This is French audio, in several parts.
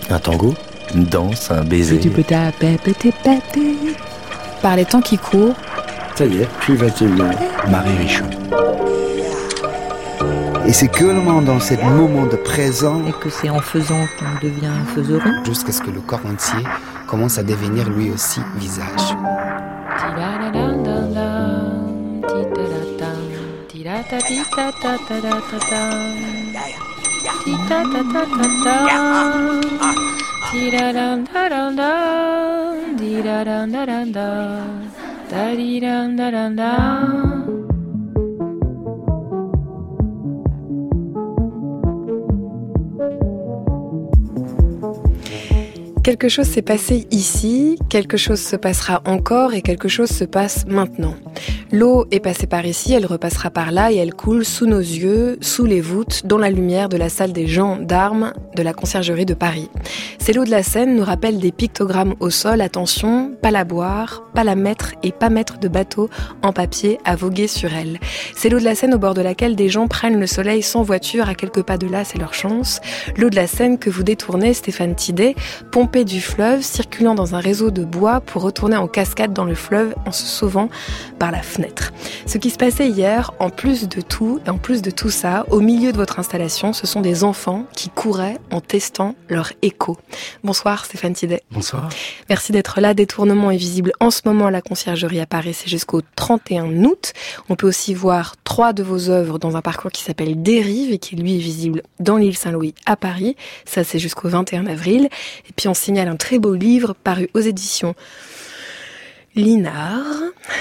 Un tango, une danse, un baiser. Par les temps qui courent. Ça y est, plus 21h. Marie Richaud. Et c'est que dans ce moment de présent. Et que c'est en faisant qu'on devient faiseron. Jusqu'à ce que le corps entier commence à devenir lui aussi visage. Quelque chose s'est passé ici, quelque chose se passera encore et quelque chose se passe maintenant. L'eau est passée par ici, elle repassera par là et elle coule sous nos yeux, sous les voûtes, dans la lumière de la salle des gendarmes de la conciergerie de Paris. Ces lots de la Seine nous rappellent des pictogrammes au sol, attention, pas la boire, pas la mettre et pas mettre de bateau en papier à voguer sur elle. C'est l'eau de la Seine au bord de laquelle des gens prennent le soleil sans voiture à quelques pas de là, c'est leur chance. L'eau de la Seine que vous détournez, Stéphane Tidey, pompée du fleuve, circulant dans un réseau de bois pour retourner en cascade dans le fleuve en se sauvant par la fenêtre. Ce qui se passait hier, en plus de tout ça, au milieu de votre installation, ce sont des enfants qui couraient en testant leur écho. Bonsoir Stéphane Tidey. Bonsoir. Merci d'être là. Détournement est visible en ce moment à la conciergerie à Paris, c'est jusqu'au 31 août. On peut aussi voir 3 de vos œuvres dans un parcours qui s'appelle Dérive et qui lui est visible dans l'île Saint-Louis à Paris. Ça c'est jusqu'au 21 avril. Et puis on signale un très beau livre paru aux éditions Linard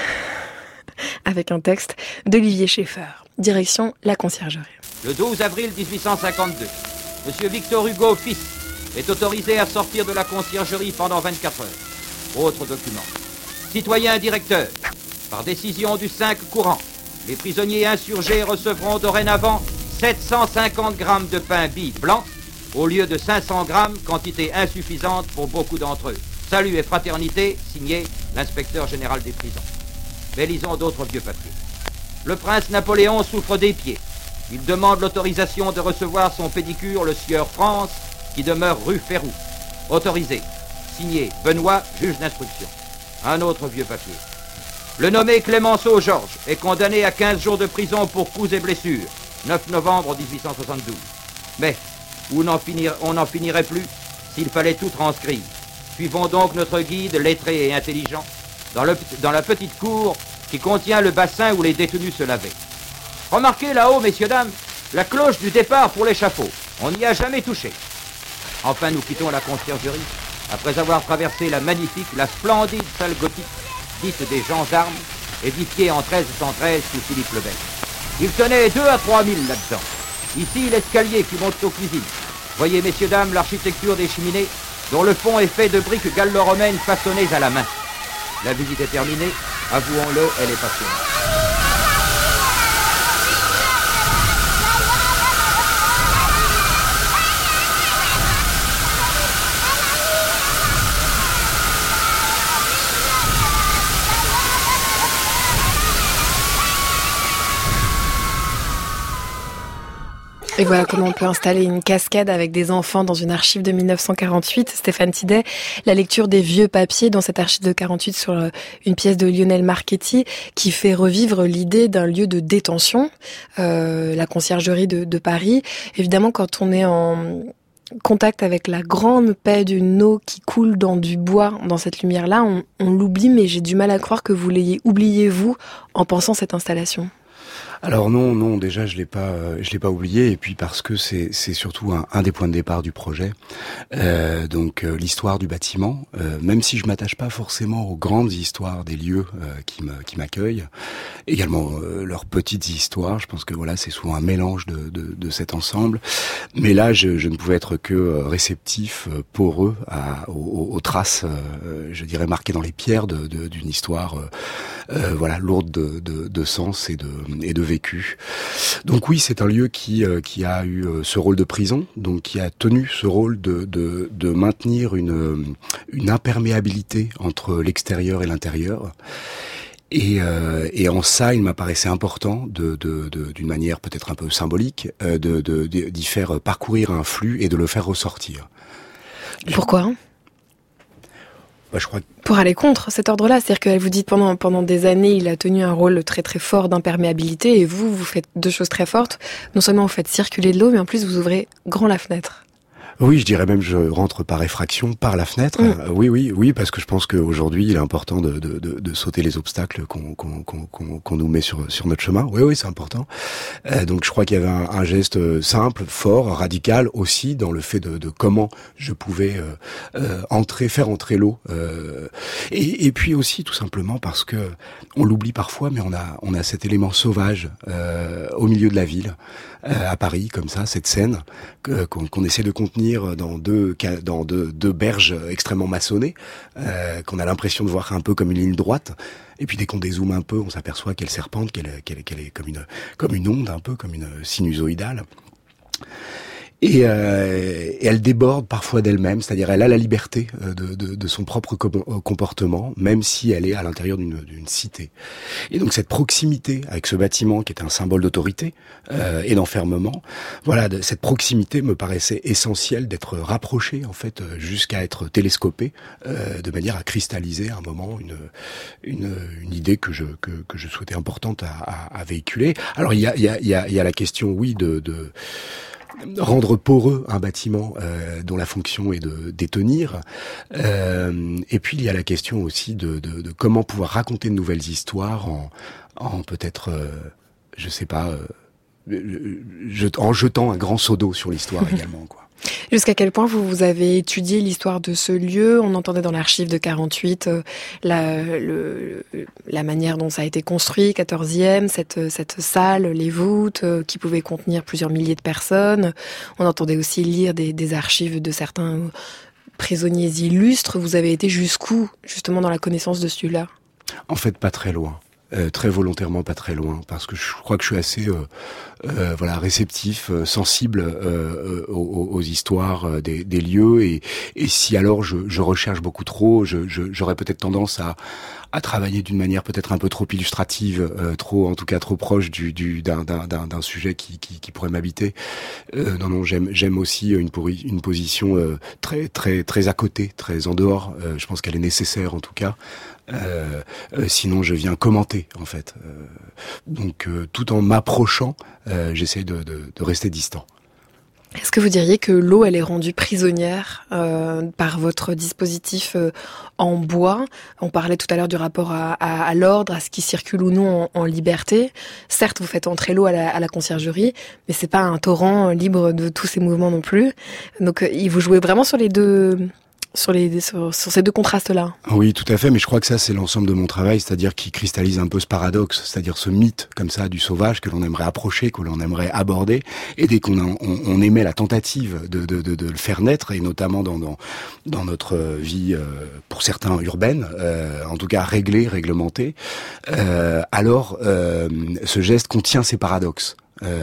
avec un texte d'Olivier Schaeffer. Direction la conciergerie. Le 12 avril 1852, Monsieur Victor Hugo, fils, est autorisé à sortir de la conciergerie pendant 24 heures. Autre document. Citoyen directeur, par décision du 5 courant, les prisonniers insurgés recevront dorénavant 750 grammes de pain bis blanc au lieu de 500 grammes, quantité insuffisante pour beaucoup d'entre eux. Salut et fraternité, signé l'inspecteur général des prisons. Mais lisons d'autres vieux papiers. Le prince Napoléon souffre des pieds. Il demande l'autorisation de recevoir son pédicure, le sieur France, qui demeure rue Férou. Autorisé. Signé Benoît, juge d'instruction. Un autre vieux papier. Le nommé Clémenceau Georges est condamné à 15 jours de prison pour coups et blessures. 9 novembre 1872. Mais on n'en finirait plus s'il fallait tout transcrire. Suivons donc notre guide lettré et intelligent dans la petite cour qui contient le bassin où les détenus se lavaient. Remarquez là-haut, messieurs, dames, la cloche du départ pour l'échafaud. On n'y a jamais touché. Enfin, nous quittons la conciergerie après avoir traversé la splendide salle gothique, dite des gendarmes, édifiée en 1313 sous Philippe le Bel. Il tenait 2 à 3 000 là-dedans. Ici, l'escalier qui monte aux cuisines. Voyez, messieurs, dames, l'architecture des cheminées, dont le fond est fait de briques gallo-romaines façonnées à la main. La visite est terminée. Avouons-le, elle est passionnante. Et voilà comment on peut installer une cascade avec des enfants dans une archive de 1948. Stéphane Tidey, la lecture des vieux papiers dans cette archive de 48 sur une pièce de Lionel Marchetti qui fait revivre l'idée d'un lieu de détention, la conciergerie de Paris. Évidemment, quand on est en contact avec la grande paix d'une eau qui coule dans du bois, dans cette lumière-là, on l'oublie, mais j'ai du mal à croire que vous l'ayez oublié, vous, en pensant cette installation. Alors non, déjà je l'ai pas oublié, et puis parce que c'est surtout un des points de départ du projet. Donc l'histoire du bâtiment, même si je m'attache pas forcément aux grandes histoires des lieux qui m'accueillent, également leurs petites histoires. Je pense que voilà, c'est souvent un mélange de cet ensemble. Mais là, je ne pouvais être que réceptif, poreux aux traces, je dirais marquées dans les pierres d'une histoire, voilà, lourde de sens et de vécu. Donc oui, c'est un lieu qui a eu ce rôle de prison, donc qui a tenu ce rôle de maintenir une imperméabilité entre l'extérieur et l'intérieur. Et en ça, il m'apparaissait important d'une manière peut-être un peu symbolique, d'y faire parcourir un flux et de le faire ressortir. Pourquoi ? Je crois que... Pour aller contre cet ordre-là, c'est-à-dire qu'elle vous dit pendant des années, il a tenu un rôle très très fort d'imperméabilité, et vous faites deux choses très fortes. Non seulement vous faites circuler de l'eau, mais en plus vous ouvrez grand la fenêtre. Oui, je dirais même je rentre par effraction par la fenêtre. Oui, parce que je pense qu'aujourd'hui il est important de sauter les obstacles qu'on nous met sur notre chemin. Oui, c'est important. Donc je crois qu'il y avait un geste simple, fort, radical aussi dans le fait de comment je pouvais faire entrer l'eau. Et puis aussi tout simplement parce que on l'oublie parfois, mais on a cet élément sauvage au milieu de la ville. À Paris, comme ça, cette scène qu'on essaie de contenir dans deux berges extrêmement maçonnées, qu'on a l'impression de voir un peu comme une ligne droite. Et puis dès qu'on dézoome un peu, on s'aperçoit qu'elle serpente, qu'elle est comme une onde, un peu comme une sinusoïdale. Et elle déborde parfois d'elle-même, c'est-à-dire elle a la liberté de son propre comportement, même si elle est à l'intérieur d'une cité. Et donc cette proximité avec ce bâtiment qui est un symbole d'autorité et d'enfermement, voilà, cette proximité me paraissait essentielle d'être rapprochée en fait jusqu'à être télescopée de manière à cristalliser à un moment une idée que je souhaitais importante à véhiculer. Alors il y a la question, oui, de rendre poreux un bâtiment dont la fonction est de détenir. Et puis il y a la question aussi de comment pouvoir raconter de nouvelles histoires en peut-être, je sais pas, en jetant un grand seau d'eau sur l'histoire également, quoi. Jusqu'à quel point vous avez étudié l'histoire de ce lieu ? On entendait dans l'archive de 48 la manière dont ça a été construit, 14e, cette salle, les voûtes qui pouvaient contenir plusieurs milliers de personnes. On entendait aussi lire des archives de certains prisonniers illustres. Vous avez été jusqu'où, justement, dans la connaissance de celui-là ? En fait, pas très loin. Très volontairement pas très loin, parce que je crois que je suis assez réceptif, sensible aux histoires des lieux, et si alors je recherche beaucoup trop, j'aurais peut-être tendance à travailler d'une manière peut-être un peu trop illustrative, en tout cas trop proche d'un sujet qui pourrait m'habiter. Non, j'aime aussi une position très très très à côté, très en dehors. Je pense qu'elle est nécessaire en tout cas. Sinon je viens commenter en fait. Donc tout en m'approchant, j'essaie de rester distant. Est-ce que vous diriez que l'eau, elle est rendue prisonnière par votre dispositif en bois ? On parlait tout à l'heure du rapport à l'ordre, à ce qui circule ou non en liberté. Certes, vous faites entrer l'eau à la conciergerie, mais c'est pas un torrent libre de tous ses mouvements non plus. Donc, vous jouez vraiment sur les deux... Sur ces deux contrastes-là. Oui, tout à fait, mais je crois que ça, c'est l'ensemble de mon travail, c'est-à-dire qui cristallise un peu ce paradoxe, c'est-à-dire ce mythe, comme ça, du sauvage, que l'on aimerait approcher, que l'on aimerait aborder, et dès qu'on émet la tentative de le faire naître, et notamment dans notre vie, pour certains urbaine, en tout cas réglementée, alors ce geste contient ces paradoxes.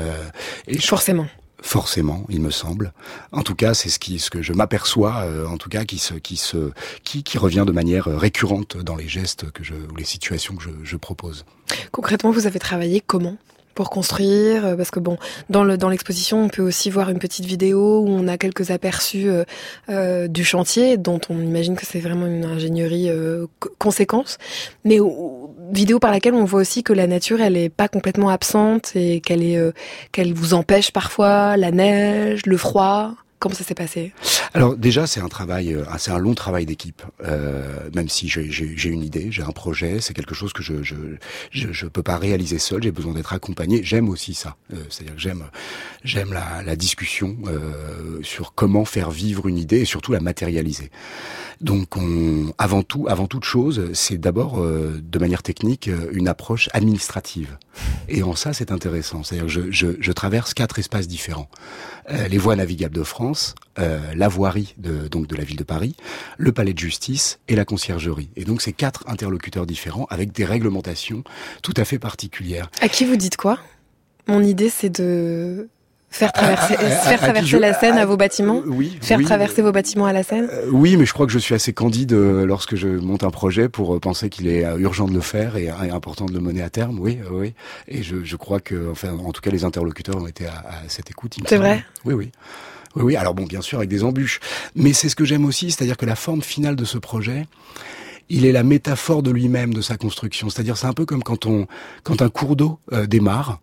Forcément, il me semble. En tout cas, c'est ce que je m'aperçois, en tout cas, qui revient de manière récurrente dans les gestes ou les situations que je propose. Concrètement, vous avez travaillé comment pour construire, parce que bon, dans l'exposition, on peut aussi voir une petite vidéo où on a quelques aperçus du chantier, dont on imagine que c'est vraiment une ingénierie conséquence, mais vidéo par laquelle on voit aussi que la nature, elle est pas complètement absente et qu'elle vous empêche parfois, la neige, le froid. Comment ça s'est passé ? Alors déjà, c'est un long travail d'équipe. Même si j'ai une idée, j'ai un projet, c'est quelque chose que je peux pas réaliser seul. J'ai besoin d'être accompagné. J'aime aussi ça. C'est-à-dire que j'aime la discussion sur comment faire vivre une idée et surtout la matérialiser. Donc, avant toute chose, c'est d'abord de manière technique une approche administrative. Et en ça, c'est intéressant. C'est-à-dire que je traverse 4 espaces différents. Les voies navigables de France, la voirie de la ville de Paris, le palais de justice et la conciergerie. Et donc, c'est 4 interlocuteurs différents avec des réglementations tout à fait particulières. À qui vous dites quoi ? Mon idée, c'est de faire traverser la Seine à vos bâtiments ? Traverser vos bâtiments à la Seine ? Oui, mais je crois que je suis assez candide lorsque je monte un projet pour penser qu'il est urgent de le faire et important de le mener à terme. Oui. Et je crois que, en tout cas, les interlocuteurs ont été à cette écoute. C'est vrai ? Oui. Oui, alors bon, bien sûr, avec des embûches. Mais c'est ce que j'aime aussi, c'est-à-dire que la forme finale de ce projet, il est la métaphore de lui-même, de sa construction. C'est-à-dire, c'est un peu comme quand un cours d'eau démarre,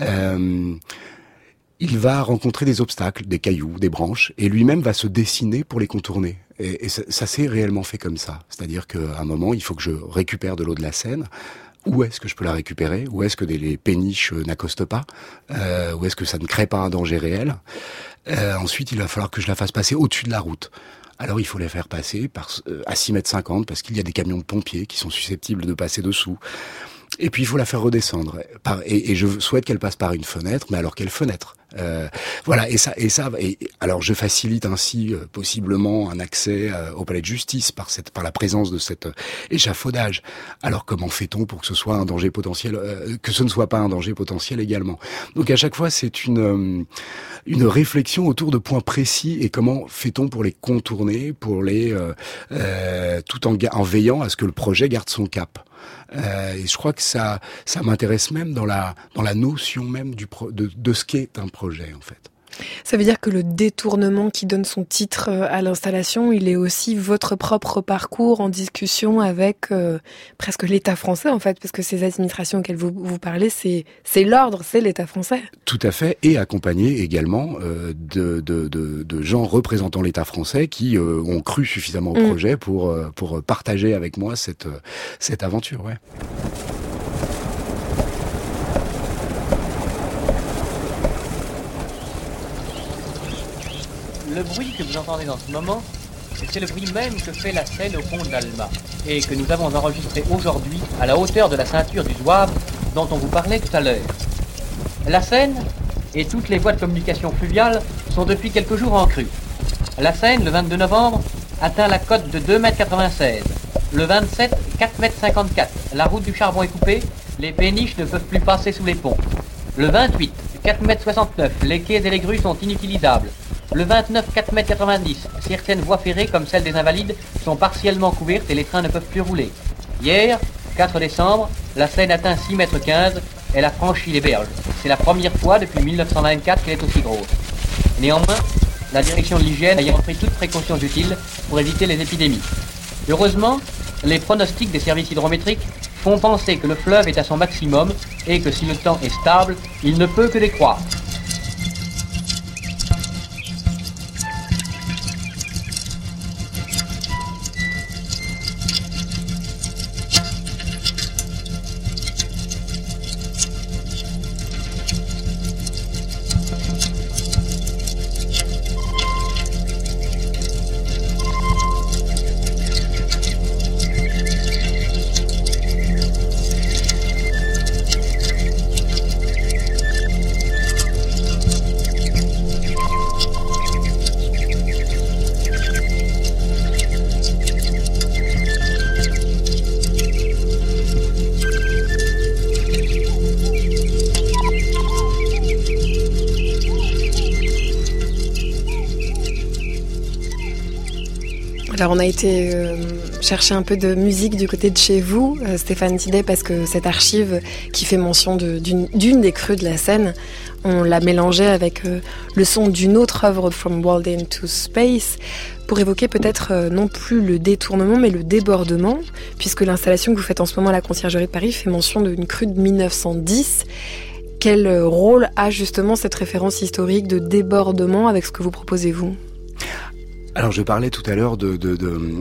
il va rencontrer des obstacles, des cailloux, des branches, et lui-même va se dessiner pour les contourner. Et ça s'est réellement fait comme ça. C'est-à-dire qu'à un moment, il faut que je récupère de l'eau de la Seine. Où est-ce que je peux la récupérer? Où est-ce que les péniches n'accostent pas? Où est-ce que ça ne crée pas un danger réel? Ensuite, il va falloir que je la fasse passer au-dessus de la route. Alors, il faut les faire passer à 6,50 m parce qu'il y a des camions de pompiers qui sont susceptibles de passer dessous. Et puis, il faut la faire redescendre. Et je souhaite qu'elle passe par une fenêtre, mais alors quelle fenêtre? Voilà, et alors je facilite ainsi possiblement un accès au palais de justice par la présence de cet échafaudage. Alors comment fait-on pour que ce soit un danger potentiel, que ce ne soit pas un danger potentiel également? Donc à chaque fois c'est une réflexion autour de points précis et comment fait-on pour les contourner, pour les tout en veillant à ce que le projet garde son cap. Et je crois que ça m'intéresse même dans la notion même de ce qu'est un projet en fait. Ça veut dire que le détournement qui donne son titre à l'installation, il est aussi votre propre parcours en discussion avec presque l'État français en fait, parce que ces administrations auxquelles vous parlez, c'est l'ordre, c'est l'État français. Tout à fait, et accompagné également de gens représentant l'État français qui ont cru suffisamment au projet pour partager avec moi cette aventure. Ouais. Le bruit que vous entendez en ce moment, c'est le bruit même que fait la Seine au pont d'Alma et que nous avons enregistré aujourd'hui à la hauteur de la ceinture du Zouave dont on vous parlait tout à l'heure. La Seine et toutes les voies de communication fluviale sont depuis quelques jours en crue. La Seine, le 22 novembre, atteint la cote de 2,96 m. Le 27, 4,54 m. La route du charbon est coupée, les péniches ne peuvent plus passer sous les ponts. Le 28, 4,69 m. Les quais et les grues sont inutilisables. Le 29, 4,90 m. Certaines voies ferrées, comme celle des Invalides, sont partiellement couvertes et les trains ne peuvent plus rouler. Hier, 4 décembre, la Seine atteint 6,15 m. Elle a franchi les berges. C'est la première fois depuis 1924 qu'elle est aussi grosse. Néanmoins, la direction de l'hygiène ayant pris toutes précautions utiles pour éviter les épidémies. Heureusement, les pronostics des services hydrométriques font penser que le fleuve est à son maximum et que si le temps est stable, il ne peut que décroître. Alors on a été chercher un peu de musique du côté de chez vous, Stéphane Tidey, parce que cette archive qui fait mention d'une des crues de la Seine, on l'a mélangée avec le son d'une autre œuvre, From Walden to Space, pour évoquer peut-être non plus le détournement mais le débordement, puisque l'installation que vous faites en ce moment à la Conciergerie de Paris fait mention d'une crue de 1910. Quel rôle a justement cette référence historique de débordement avec ce que vous proposez vous ? Alors je parlais tout à l'heure d'une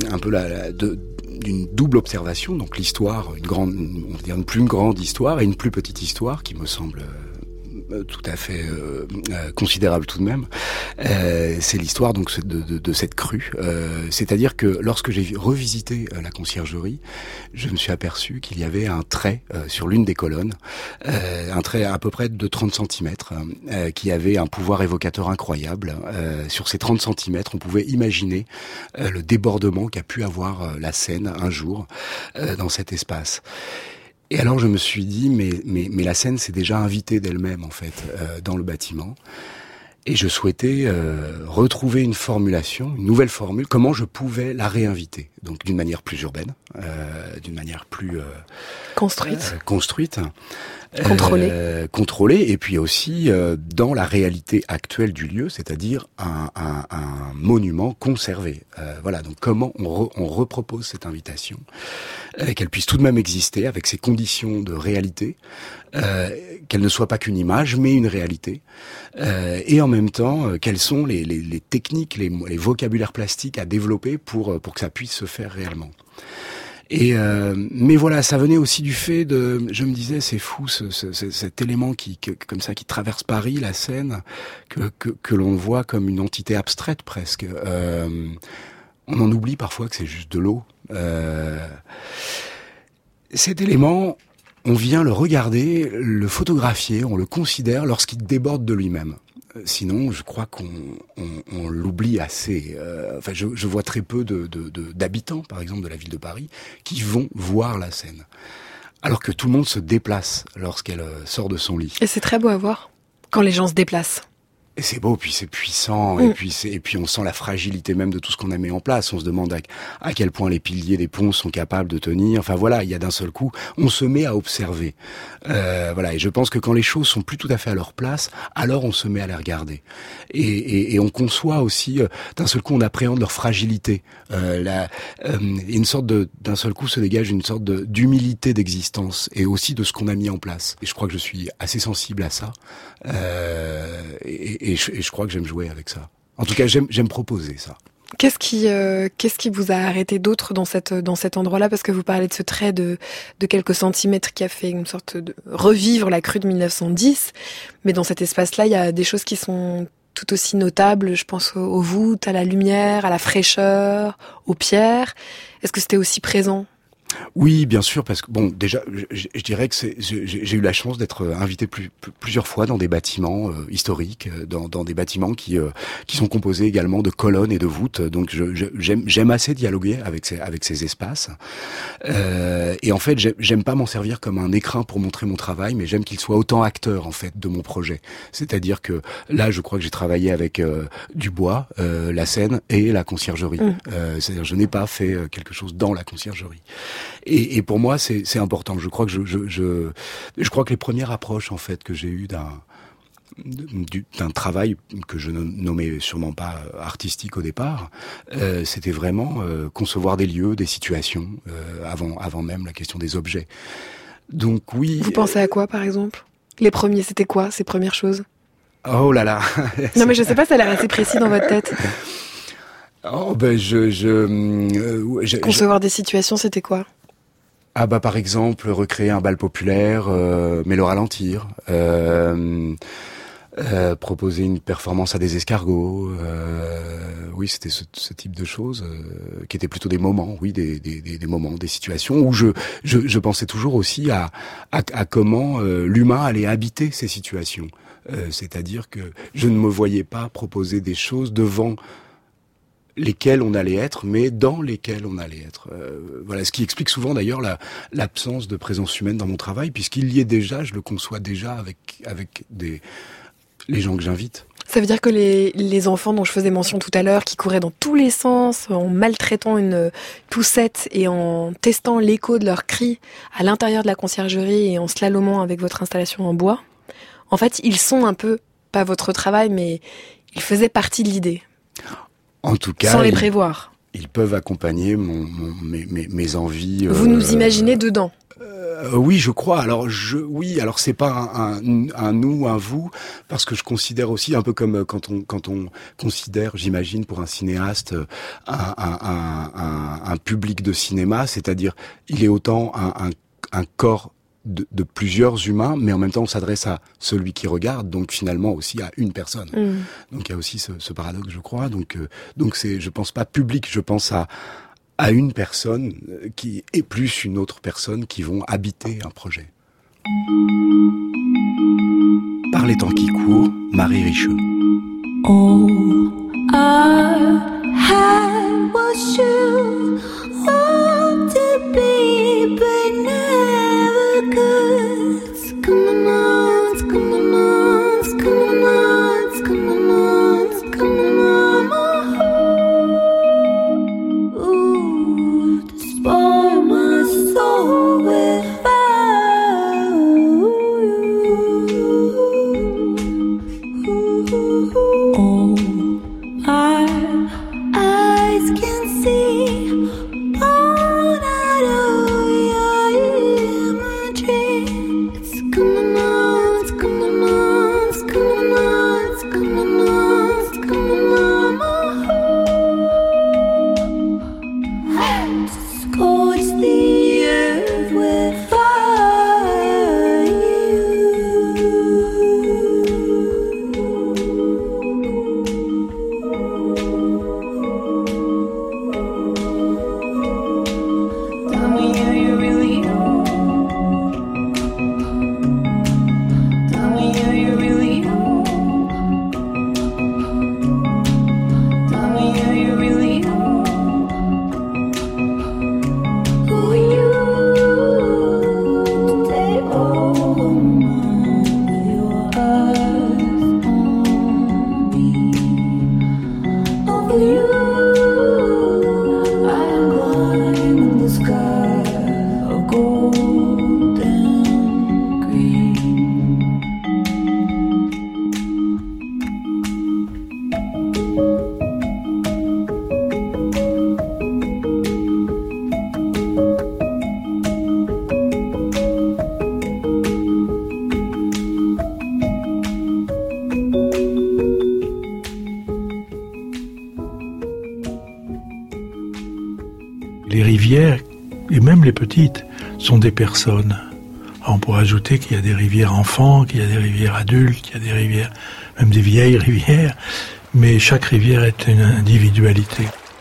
double observation, donc l'histoire, une plus grande histoire et une plus petite histoire qui me semble tout à fait considérable tout de même. C'est l'histoire donc de cette crue. C'est-à-dire que lorsque j'ai revisité la conciergerie, je me suis aperçu qu'il y avait un trait sur l'une des colonnes, un trait à peu près de 30 cm, qui avait un pouvoir évocateur incroyable. Sur ces 30 cm, on pouvait imaginer le débordement qu'a pu avoir la Seine un jour dans cet espace. Et alors je me suis dit, mais la Seine s'est déjà invitée d'elle-même en fait dans le bâtiment. Et je souhaitais retrouver une formulation, une nouvelle formule, comment je pouvais la réinviter. Donc d'une manière plus urbaine, d'une manière plus construite, contrôlée, et puis aussi dans la réalité actuelle du lieu, c'est-à-dire un monument conservé. Voilà, donc comment on repropose cette invitation, qu'elle puisse tout de même exister avec ses conditions de réalité, qu'elle ne soit pas qu'une image, mais une réalité, et en même temps, quelles sont les techniques, les vocabulaires plastiques à développer pour que ça puisse se faire réellement. Et mais voilà, ça venait aussi du fait de, je me disais, c'est fou cet élément qui traverse Paris, la Seine, que l'on voit comme une entité abstraite presque. On en oublie parfois que c'est juste de l'eau. Cet élément, on vient le regarder, le photographier, on le considère lorsqu'il déborde de lui-même. Sinon, je crois qu'on l'oublie assez. Enfin, je vois très peu d'habitants, par exemple, de la ville de Paris, qui vont voir la Seine. Alors que tout le monde se déplace lorsqu'elle sort de son lit. Et c'est très beau à voir, quand les gens se déplacent. Et c'est beau, puis c'est puissant, et puis on sent la fragilité même de tout ce qu'on a mis en place. On se demande à quel point les piliers des ponts sont capables de tenir. Enfin voilà, il y a d'un seul coup, on se met à observer. Voilà, et je pense que quand les choses sont plus tout à fait à leur place, alors on se met à les regarder. Et on conçoit aussi, d'un seul coup, on appréhende leur fragilité. Une sorte d'un seul coup se dégage une sorte d'humilité d'existence, et aussi de ce qu'on a mis en place. Et je crois que je suis assez sensible à ça. Et je crois que j'aime jouer avec ça. En tout cas, j'aime proposer ça. Qu'est-ce qui vous a arrêté d'autre dans cet endroit-là? Parce que vous parlez de ce trait de quelques centimètres qui a fait une sorte de revivre la crue de 1910. Mais dans cet espace-là, il y a des choses qui sont tout aussi notables. Je pense aux voûtes, à la lumière, à la fraîcheur, aux pierres. Est-ce que c'était aussi présent? Oui, bien sûr, parce que bon, déjà, je dirais que j'ai eu la chance d'être invité plusieurs fois dans des bâtiments historiques, dans des bâtiments qui sont composés également de colonnes et de voûtes. Donc, j'aime assez dialoguer avec ces espaces. Et en fait, j'aime pas m'en servir comme un écrin pour montrer mon travail, mais j'aime qu'il soit autant acteur en fait de mon projet. C'est-à-dire que là, je crois que j'ai travaillé avec du bois, la Seine et la conciergerie. C'est-à-dire, je n'ai pas fait quelque chose dans la conciergerie. Et pour moi, c'est important. Je crois que je crois que les premières approches en fait que j'ai eues d'un travail que je ne nommais sûrement pas artistique au départ, c'était vraiment concevoir des lieux, des situations, avant même la question des objets. Donc oui. Vous pensez à quoi, par exemple? Les premiers, c'était quoi, ces premières choses? Oh là là. Non mais je sais pas, ça a l'air assez précis dans votre tête. Oh ben concevoir des situations, c'était quoi? Ah bah par exemple recréer un bal populaire, mais le ralentir, proposer une performance à des escargots, oui c'était ce type de choses qui étaient plutôt des moments, oui des moments, des situations où je pensais toujours aussi à comment l'humain allait habiter ces situations, c'est-à-dire que je ne me voyais pas proposer des choses devant lesquels on allait être, mais dans lesquels on allait être. Voilà, ce qui explique souvent d'ailleurs l'absence de présence humaine dans mon travail, puisqu'il y est déjà, je le conçois déjà avec les gens que j'invite. Ça veut dire que les enfants dont je faisais mention tout à l'heure, qui couraient dans tous les sens, en maltraitant une poussette et en testant l'écho de leurs cris à l'intérieur de la conciergerie et en slalomant avec votre installation en bois, en fait, ils sont un peu, pas votre travail, mais ils faisaient partie de l'idée. En tout cas, sans les prévoir. Ils peuvent accompagner mes envies. Vous nous imaginez dedans. Oui, je crois. Alors alors c'est pas un nous, un vous, parce que je considère aussi un peu comme quand on considère, j'imagine, pour un cinéaste, un public de cinéma, c'est-à-dire il est autant un corps de plusieurs humains, mais en même temps on s'adresse à celui qui regarde, donc finalement aussi à une personne. Donc il y a aussi ce paradoxe, je crois. Donc je pense pas public, je pense à une personne qui est plus une autre personne qui vont habiter un projet. Par les temps qui courent, Marie Richeux. All I had was you, all to be, but never could. Come on, come on, come on, come on. les rivières, et même les petites, sont des personnes. Alors on pourrait ajouter qu'il y a des rivières enfants, qu'il y a des rivières adultes, qu'il y a des rivières, même des vieilles rivières, mais chaque rivière est une individualité.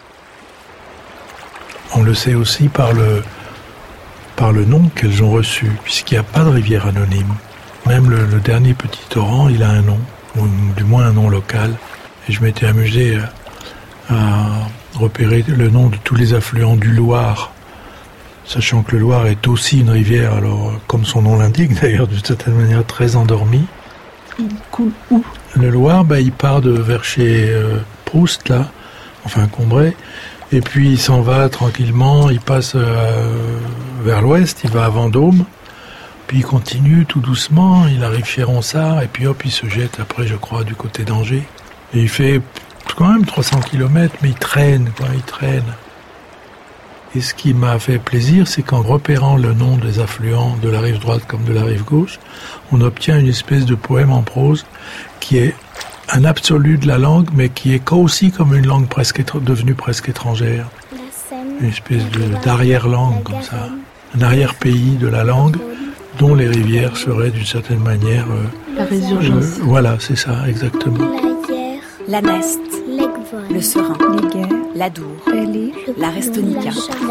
On le sait aussi par le nom qu'elles ont reçu, puisqu'il n'y a pas de rivière anonyme. Même le dernier petit torrent, il a un nom, ou du moins un nom local. Et je m'étais amusé à repérer le nom de tous les affluents du Loir, sachant que le Loir est aussi une rivière, alors comme son nom l'indique d'ailleurs, d'une certaine manière très endormie. Il coule où? Le Loir, il part vers chez Proust, là, enfin Combray, et puis il s'en va tranquillement, il passe vers l'ouest, il va à Vendôme, puis il continue tout doucement, il arrive chez Ronsard, et puis hop, il se jette après, je crois, du côté d'Angers. Et il fait quand même 300 km, mais il traîne. Et ce qui m'a fait plaisir, c'est qu'en repérant le nom des affluents de la rive droite comme de la rive gauche, on obtient une espèce de poème en prose qui est un absolu de la langue, mais qui est aussi comme une langue devenue presque étrangère. Une espèce d'arrière-langue, comme ça. Un arrière-pays de la langue, dont les rivières seraient d'une certaine manière... la résurgence. Voilà, c'est ça, exactement. La Neste, le Serein, l'Adour, la Restonica,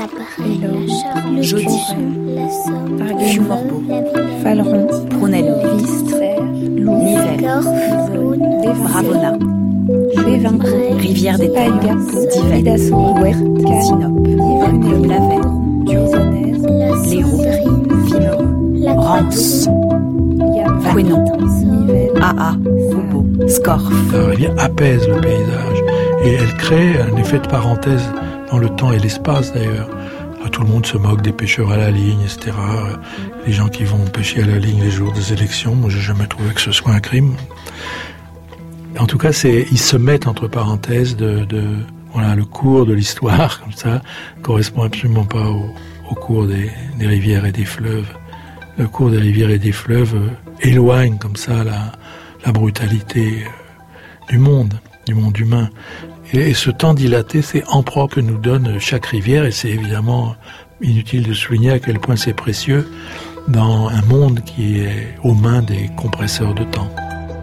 Jodi, Fumorbeau, Faleron, Prunello, Nivelle, Bravona, Rivière des Terres, Divelle, Sinope, Le Blavet, L'Hérault, Vimereux, Rance, Quénon, Aa, Foubeau, Scorff. La rivière apaise le paysage et elle crée un effet de parenthèse dans le temps et l'espace d'ailleurs. Tout le monde se moque des pêcheurs à la ligne, etc. Les gens qui vont pêcher à la ligne les jours des élections, moi j'ai jamais trouvé que ce soit un crime. En tout cas, ils se mettent entre parenthèses voilà, le cours de l'histoire, comme ça, correspond absolument pas au cours des rivières et des fleuves. Le cours des rivières et des fleuves éloigne comme ça la brutalité du monde humain. Et ce temps dilaté, c'est en propre que nous donne chaque rivière, et c'est évidemment inutile de souligner à quel point c'est précieux dans un monde qui est aux mains des compresseurs de temps.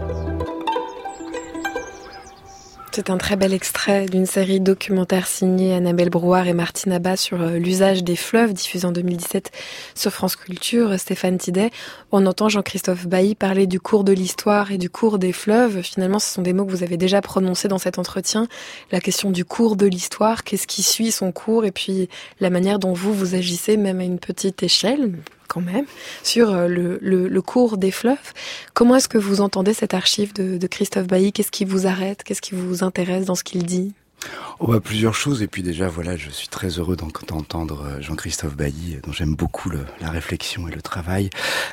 C'est un très bel extrait d'une série documentaire signée Annabelle Brouard et Martine Abba sur l'usage des fleuves, diffusée en 2017 sur France Culture, Stéphane Tidet. On entend Jean-Christophe Bailly parler du cours de l'histoire et du cours des fleuves. Finalement, ce sont des mots que vous avez déjà prononcés dans cet entretien. La question du cours de l'histoire, qu'est-ce qui suit son cours, et puis la manière dont vous agissez, même à une petite échelle, quand même, sur le cours des fleuves. Comment est-ce que vous entendez cette archive de Christophe Bailly? Qu'est-ce qui vous arrête? Qu'est-ce qui vous intéresse dans ce qu'il dit? Plusieurs choses. Et puis déjà, voilà, je suis très heureux d'entendre Jean-Christophe Bailly, dont j'aime beaucoup la réflexion et le travail.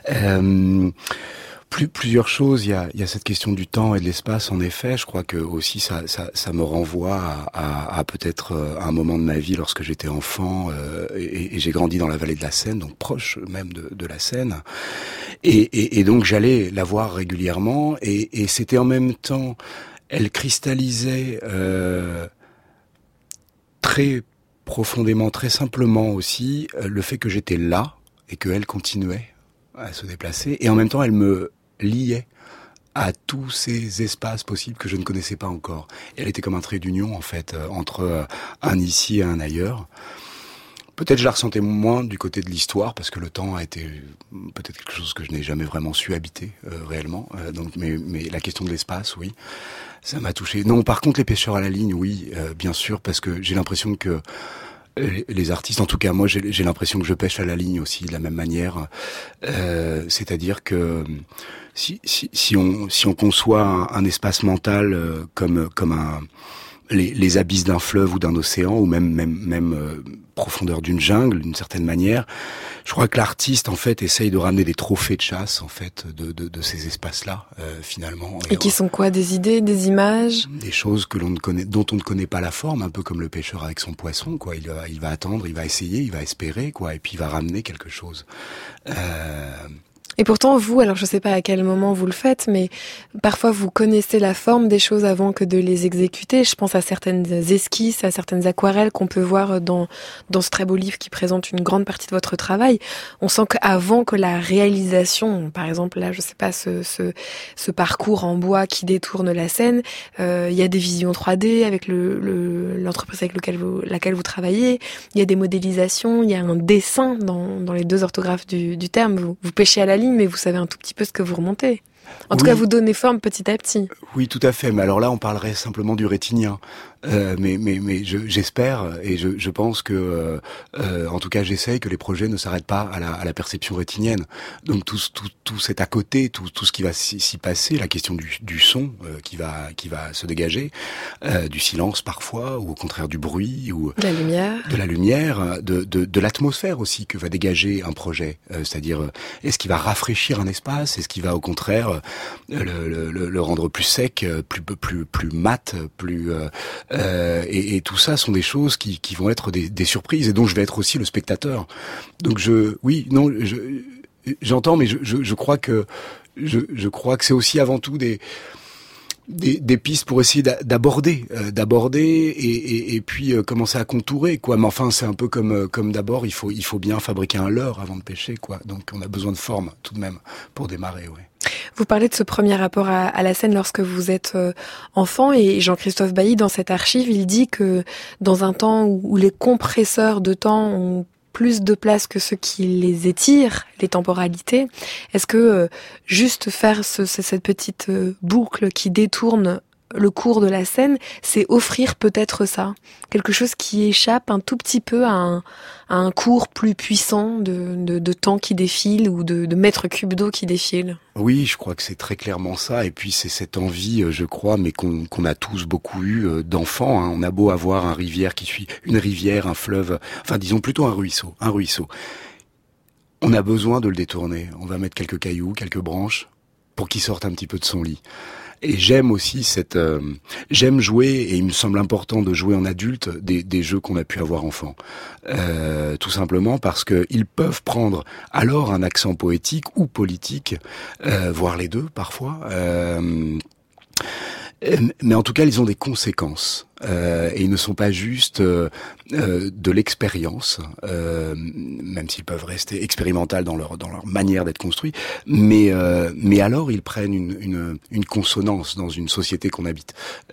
Plusieurs choses. Il y a cette question du temps et de l'espace. En effet, je crois que aussi ça me renvoie à peut-être un moment de ma vie lorsque j'étais enfant et j'ai grandi dans la vallée de la Seine, donc proche même de la Seine. Et donc j'allais la voir régulièrement et c'était en même temps, elle cristallisait très profondément, très simplement aussi le fait que j'étais là et qu'elle continuait à se déplacer, et en même temps elle me liait à tous ces espaces possibles que je ne connaissais pas encore. Et elle était comme un trait d'union en fait entre un ici et un ailleurs. Peut-être je la ressentais moins du côté de l'histoire parce que le temps a été peut-être quelque chose que je n'ai jamais vraiment su habiter réellement. Donc, mais la question de l'espace, oui, ça m'a touché. Non, par contre les pêcheurs à la ligne, oui, bien sûr, parce que j'ai l'impression que les artistes, en tout cas moi, j'ai l'impression que je pêche à la ligne aussi de la même manière. C'est-à-dire que si on conçoit un espace mental comme les abysses d'un fleuve ou d'un océan, ou même profondeur d'une jungle, d'une certaine manière, je crois que l'artiste en fait essaye de ramener des trophées de chasse en fait de ces espaces-là finalement. Et qui sont quoi? Des idées, des images, des choses que dont on ne connaît pas la forme, un peu comme le pêcheur avec son poisson, quoi. Il va attendre, il va essayer, il va espérer, quoi, et puis il va ramener quelque chose. Et pourtant, vous, alors je sais pas à quel moment vous le faites, mais parfois vous connaissez la forme des choses avant que de les exécuter. Je pense à certaines esquisses, à certaines aquarelles qu'on peut voir dans ce très beau livre qui présente une grande partie de votre travail. On sent qu'avant que la réalisation, par exemple là, je sais pas, ce parcours en bois qui détourne la scène, il y a des visions 3D avec l'entreprise avec laquelle vous travaillez, il y a des modélisations, il y a un dessin dans les deux orthographes du terme. Vous pêchez à la ligne, mais vous savez un tout petit peu ce que vous remontez. En tout cas, vous donnez forme petit à petit. Oui, tout à fait. Mais alors là, on parlerait simplement du rétinien. Mais j'espère et je pense que, en tout cas, j'essaye que les projets ne s'arrêtent pas à la perception rétinienne. Donc tout c'est à côté, tout ce qui va s'y passer, la question du son qui va se dégager, du silence parfois, ou au contraire du bruit, ou de la lumière, de l'atmosphère aussi que va dégager un projet. C'est-à-dire, est-ce qu'il va rafraîchir un espace, est-ce qu'il va au contraire le rendre plus sec, plus mat, plus et tout ça sont des choses qui vont être des surprises et dont je vais être aussi le spectateur. Donc j'entends, mais je crois que c'est aussi avant tout des pistes pour essayer d'aborder et puis commencer à contourer, quoi. Mais enfin, c'est un peu comme d'abord, il faut bien fabriquer un leurre avant de pêcher, quoi. Donc on a besoin de forme tout de même pour démarrer, ouais. Vous parlez de ce premier rapport à la scène lorsque vous êtes enfant, et Jean-Christophe Bailly, dans cette archive, il dit que dans un temps où les compresseurs de temps ont plus de place que ceux qui les étirent, les temporalités, est-ce que juste faire cette petite boucle qui détourne le cours de la scène, c'est offrir peut-être ça, quelque chose qui échappe un tout petit peu à un cours plus puissant de temps qui défile, ou de mètres cubes d'eau qui défilent? Oui, je crois que c'est très clairement ça, et puis c'est cette envie, je crois, mais qu'on a tous beaucoup eu d'enfants, hein. On a beau avoir un fleuve, enfin disons plutôt un ruisseau. On a besoin de le détourner, on va mettre quelques cailloux, quelques branches, pour qu'il sorte un petit peu de son lit. Et j'aime aussi j'aime jouer, et il me semble important de jouer en adulte des jeux qu'on a pu avoir enfant. Tout simplement parce que ils peuvent prendre alors un accent poétique ou politique, voire les deux parfois. Mais en tout cas, ils ont des conséquences, et ils ne sont pas juste de l'expérience, même s'ils peuvent rester expérimentaux dans leur manière d'être construits. Mais alors, ils prennent une consonance dans une société qu'on habite.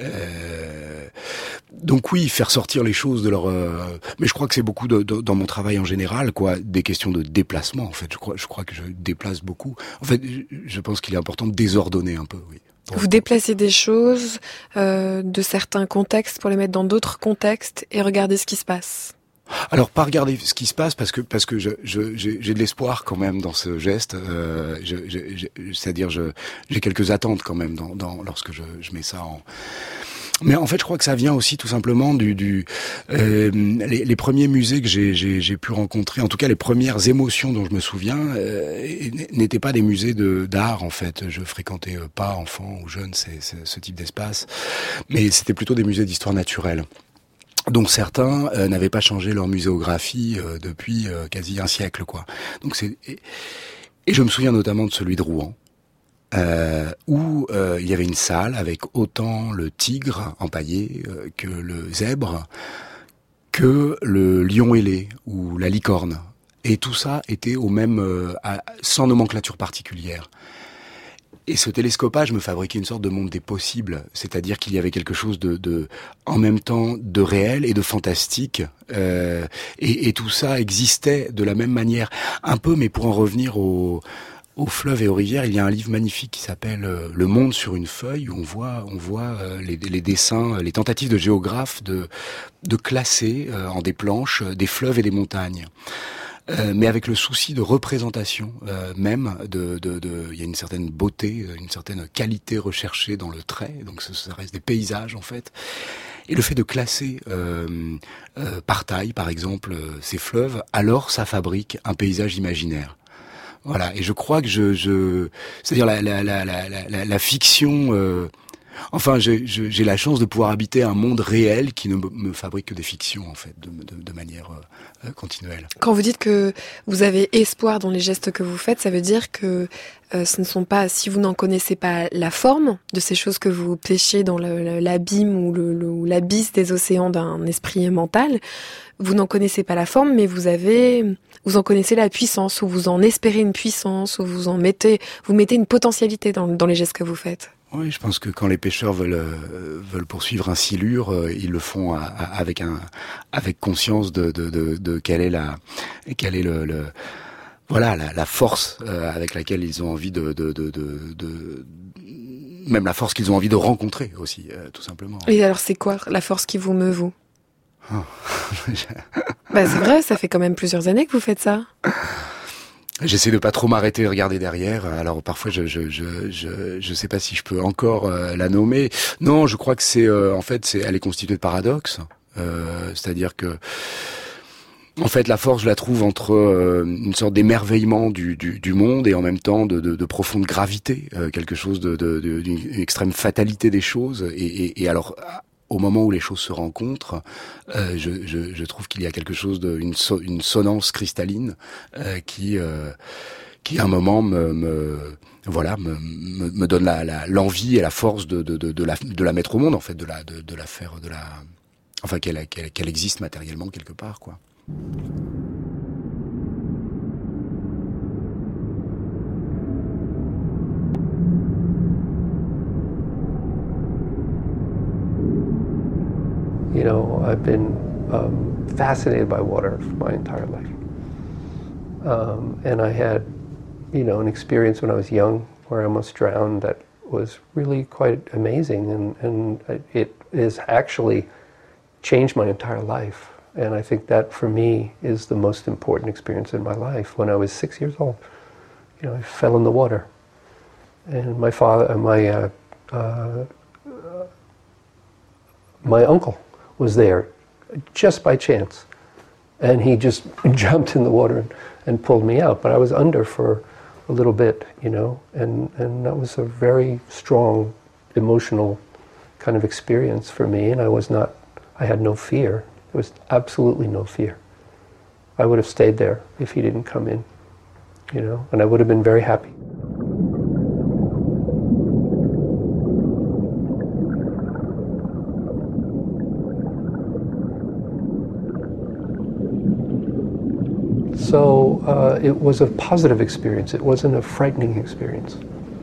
Donc oui, faire sortir les choses de leur. Mais je crois que c'est beaucoup dans mon travail en général, quoi, des questions de déplacement. En fait, je crois que je déplace beaucoup. En fait, je pense qu'il est important de désordonner un peu. Oui. Vous déplacez des choses de certains contextes pour les mettre dans d'autres contextes et regarder ce qui se passe. Alors, pas regarder ce qui se passe parce que j'ai de l'espoir quand même dans ce geste. C'est-à-dire, j'ai quelques attentes quand même lorsque je mets ça en. Mais en fait, je crois que ça vient aussi tout simplement les premiers musées que j'ai pu rencontrer, en tout cas les premières émotions dont je me souviens, n'étaient pas des musées d'art en fait. Je fréquentais pas enfant ou jeune ce type d'espace, mais c'était plutôt des musées d'histoire naturelle, dont certains n'avaient pas changé leur muséographie depuis quasi un siècle, quoi. Donc et je me souviens notamment de celui de Rouen. Où il y avait une salle avec autant le tigre empaillé que le zèbre, que le lion ailé ou la licorne. Et tout ça était au même, sans nomenclature particulière. Et ce télescopage me fabriquait une sorte de monde des possibles, c'est-à-dire qu'il y avait quelque chose en même temps de réel et de fantastique, et tout ça existait de la même manière, un peu, mais pour en revenir aux fleuves et aux rivières, il y a un livre magnifique qui s'appelle Le monde sur une feuille, où on voit les dessins, les tentatives de géographes de classer en des planches des fleuves et des montagnes. Mais avec le souci de représentation même, il y a une certaine beauté, une certaine qualité recherchée dans le trait, donc ça reste des paysages en fait. Et le fait de classer par taille, par exemple, ces fleuves, alors ça fabrique un paysage imaginaire. Voilà, et je crois que c'est-à-dire la fiction Enfin, j'ai la chance de pouvoir habiter un monde réel qui ne me fabrique que des fictions, en fait, de manière continuelle. Quand vous dites que vous avez espoir dans les gestes que vous faites, ça veut dire que ce ne sont pas, si vous n'en connaissez pas la forme de ces choses que vous pêchez dans l'abîme ou l'abysse des océans d'un esprit mental, vous n'en connaissez pas la forme, mais vous en connaissez la puissance, ou vous en espérez une puissance, ou vous mettez une potentialité dans les gestes que vous faites. Oui, je pense que quand les pêcheurs veulent poursuivre un silure, ils le font avec conscience de quelle est la force avec laquelle ils ont envie même la force qu'ils ont envie de rencontrer aussi, tout simplement. Et alors c'est quoi la force qui vous meut, vous? C'est vrai, ça fait quand même plusieurs années que vous faites ça. J'essaie de pas trop m'arrêter et regarder derrière. Alors parfois je sais pas si je peux encore la nommer. Non, je crois que elle est constituée de paradoxes. C'est-à-dire que en fait la force je la trouve entre une sorte d'émerveillement du monde et en même temps de profonde gravité, quelque chose d'une extrême fatalité des choses et alors au moment où les choses se rencontrent, je trouve qu'il y a quelque chose une sonance cristalline qui à un moment me donne l'envie et la force de la mettre au monde, en fait, de la faire, enfin qu'elle existe matériellement quelque part, quoi. You know, I've been fascinated by water my entire life. And I had, an experience when I was young where I almost drowned that was really quite amazing. And it has actually changed my entire life. And I think that for me is the most important experience in my life. When I was 6 years old, I fell in the water. And my uncle was there just by chance, and he just jumped in the water and pulled me out, but I was under for a little bit, and that was a very strong emotional kind of experience for me, and I had no fear. There was absolutely no fear. I would have stayed there if he didn't come in, and I would have been very happy. So it was a positive experience. It wasn't a frightening experience,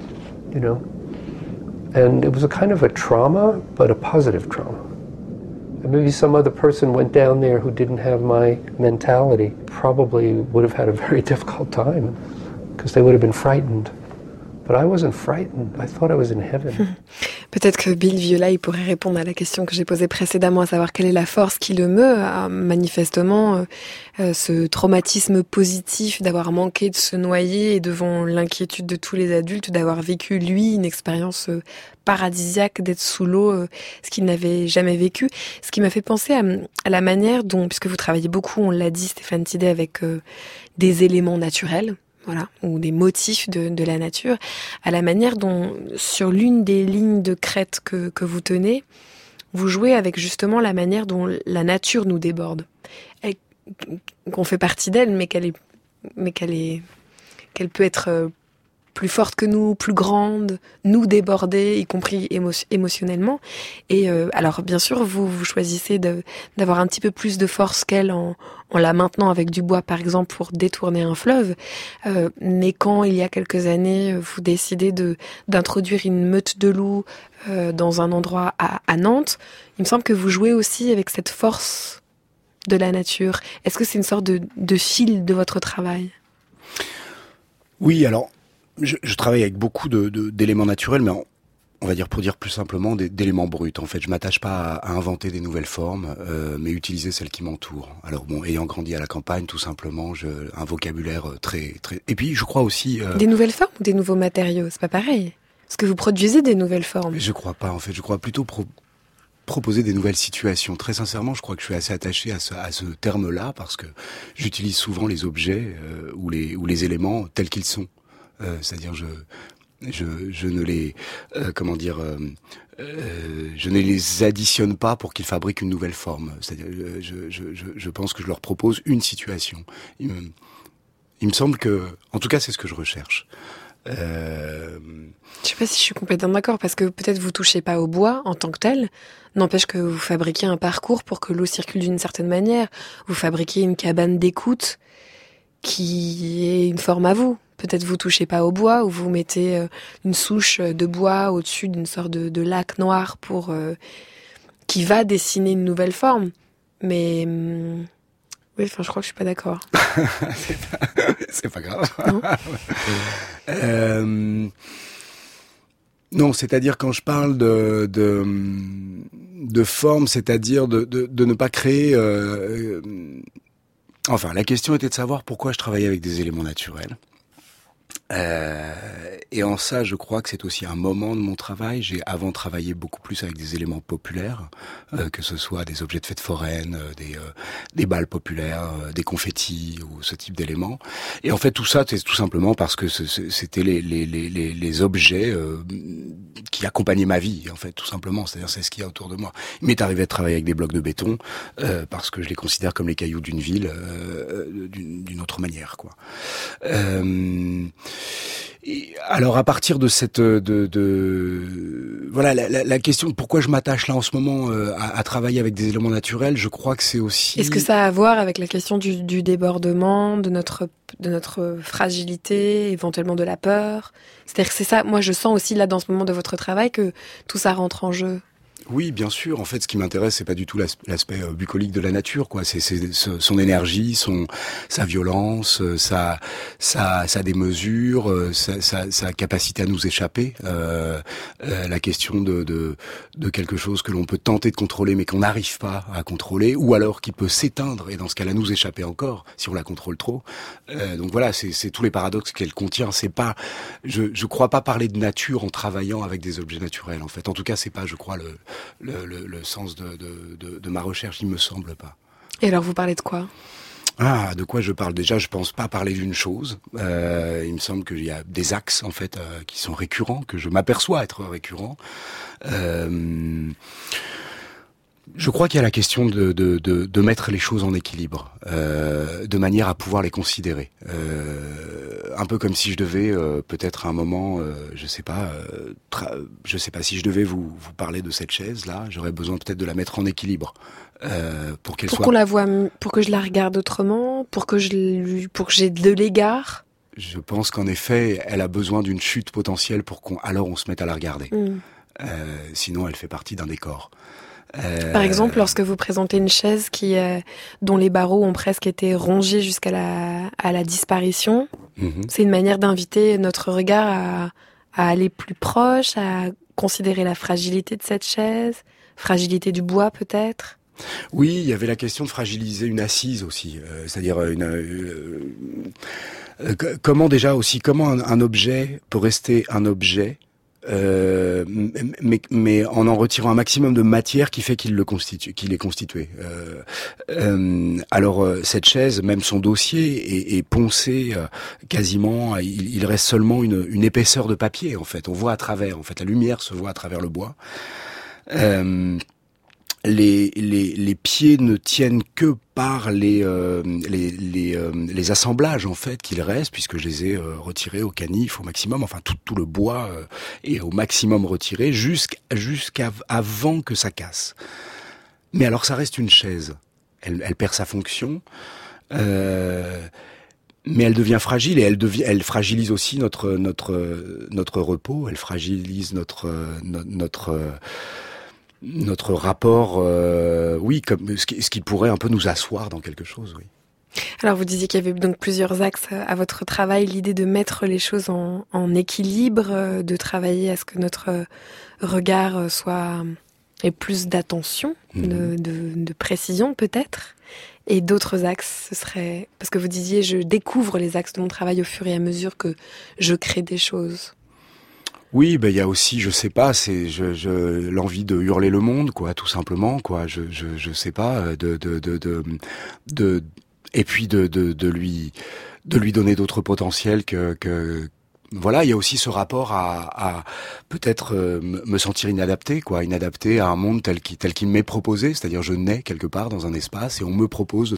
And it was a kind of a trauma, but a positive trauma. And maybe some other person went down there who didn't have my mentality, probably would have had a very difficult time because they would have been frightened. But I wasn't frightened. I thought I was in heaven. Peut-être que Bill Viola, il pourrait répondre à la question que j'ai posée précédemment, à savoir quelle est la force qui le meut. Manifestement, ce traumatisme positif d'avoir manqué de se noyer et devant l'inquiétude de tous les adultes, d'avoir vécu, lui, une expérience paradisiaque d'être sous l'eau, ce qu'il n'avait jamais vécu. Ce qui m'a fait penser à la manière dont, puisque vous travaillez beaucoup, on l'a dit, Stéphane Tidey, avec des éléments naturels, voilà, ou des motifs de la nature, à la manière dont, sur l'une des lignes de crête que vous tenez, vous jouez avec justement la manière dont la nature nous déborde. Qu'on fait partie d'elle, mais qu'elle peut être plus forte que nous, plus grande, nous déborder, y compris émotionnellement. Et alors, bien sûr, vous choisissez d'avoir un petit peu plus de force qu'elle en la maintenant avec du bois, par exemple, pour détourner un fleuve. Mais quand, il y a quelques années, vous décidez d'introduire une meute de loups dans un endroit à Nantes, il me semble que vous jouez aussi avec cette force de la nature. Est-ce que c'est une sorte de fil de votre travail ? Oui, alors... Je travaille avec beaucoup d'éléments naturels, mais on va dire, pour dire plus simplement, d'éléments bruts. En fait, je m'attache pas à inventer des nouvelles formes, mais utiliser celles qui m'entourent. Alors bon, ayant grandi à la campagne, tout simplement, un vocabulaire très... Et puis, je crois aussi... Des nouvelles formes ou des nouveaux matériaux ? C'est pas pareil. Parce que vous produisez des nouvelles formes. Je crois pas, en fait. Je crois plutôt proposer des nouvelles situations. Très sincèrement, je crois que je suis assez attaché à ce terme-là, parce que j'utilise souvent les objets ou les éléments tels qu'ils sont. C'est-à-dire, Je ne les, je ne les additionne pas pour qu'ils fabriquent une nouvelle forme. C'est-à-dire, je pense que je leur propose une situation. Il me semble que, en tout cas, c'est ce que je recherche. Je sais pas si je suis complètement d'accord, parce que peut-être vous touchez pas au bois en tant que tel, n'empêche que vous fabriquez un parcours pour que l'eau circule d'une certaine manière. Vous fabriquez une cabane d'écoute qui est une forme à vous. Peut-être vous touchez pas au bois, ou vous mettez une souche de bois au-dessus d'une sorte de lac noir pour qui va dessiner une nouvelle forme. Mais oui, je crois que je suis pas d'accord. C'est pas grave. Non, c'est-à-dire quand je parle de forme, c'est-à-dire de ne pas créer. Enfin, la question était de savoir pourquoi je travaillais avec des éléments naturels. Et en ça, je crois que c'est aussi un moment de mon travail. J'ai avant travaillé beaucoup plus avec des éléments populaires, que ce soit des objets de fête foraine, des balles populaires, des confettis ou ce type d'éléments. Et en fait, tout ça, c'est tout simplement parce que c'était les objets qui accompagnaient ma vie, en fait, tout simplement. C'est-à-dire, c'est ce qu'il y a autour de moi. Il m'est arrivé de travailler avec des blocs de béton parce que je les considère comme les cailloux d'une ville, d'une autre manière, quoi. Et alors à partir de cette voilà la question de pourquoi je m'attache là en ce moment à travailler avec des éléments naturels, je crois que c'est aussi. Est-ce que ça a à voir avec la question du débordement, de notre fragilité, éventuellement de la peur? C'est-à-dire que c'est ça. Moi, je sens aussi là dans ce moment de votre travail que tout ça rentre en jeu. Oui, bien sûr. En fait, ce qui m'intéresse, c'est pas du tout l'aspect bucolique de la nature, quoi. C'est son énergie, sa violence, sa démesure, sa capacité à nous échapper. La question de quelque chose que l'on peut tenter de contrôler, mais qu'on n'arrive pas à contrôler, ou alors qui peut s'éteindre et dans ce cas-là nous échapper encore si on la contrôle trop. Donc voilà, c'est tous les paradoxes qu'elle contient. C'est pas, je crois pas parler de nature en travaillant avec des objets naturels. En fait, en tout cas, c'est pas, je crois, le sens de ma recherche, il me semble pas. Et alors vous parlez de quoi ? Ah, de quoi je parle ? Déjà, je pense pas parler d'une chose. Il me semble qu'il y a des axes, en fait, qui sont récurrents, que je m'aperçois être récurrents. Je crois qu'il y a la question de mettre les choses en équilibre, de manière à pouvoir les considérer. Un peu comme si je devais peut-être à un moment, je sais pas si je devais vous parler de cette chaise là, j'aurais besoin peut-être de la mettre en équilibre pour qu'elle soit. Qu'on la voit, pour que je la regarde autrement, pour que j'ai de l'égard. Je pense qu'en effet, elle a besoin d'une chute potentielle pour alors on se mette à la regarder. Sinon, elle fait partie d'un décor. Par exemple, lorsque vous présentez une chaise dont les barreaux ont presque été rongés jusqu'à la disparition, c'est une manière d'inviter notre regard à aller plus proche, à considérer la fragilité de cette chaise, fragilité du bois peut-être. Oui, il y avait la question de fragiliser une assise aussi, c'est-à-dire comment un objet peut rester un objet. Mais en retirant un maximum de matière qui fait qu'il est constitué. Alors cette chaise, même son dossier est poncé quasiment. Il reste seulement une épaisseur de papier en fait. On voit à travers. En fait, la lumière se voit à travers le bois. Les pieds ne tiennent que par les assemblages en fait qu'il reste, puisque je les ai retirés au canif au maximum, enfin tout le bois est au maximum retiré jusqu'avant que ça casse. Mais alors ça reste une chaise, elle perd sa fonction, mais elle devient fragile et elle fragilise aussi notre repos, elle fragilise notre rapport, comme ce qui pourrait un peu nous asseoir dans quelque chose, oui. Alors vous disiez qu'il y avait donc plusieurs axes à votre travail, l'idée de mettre les choses en équilibre, de travailler à ce que notre regard ait plus d'attention, de précision peut-être. Et d'autres axes, ce serait, parce que vous disiez, je découvre les axes de mon travail au fur et à mesure que je crée des choses. Oui, il y a aussi, je sais pas, c'est l'envie de hurler le monde, quoi, tout simplement, quoi. Je sais pas, et puis de lui donner d'autres potentiels que voilà, il y a aussi ce rapport à peut-être me sentir inadapté à un monde tel qu'il m'est proposé, c'est-à-dire je nais quelque part dans un espace et on me propose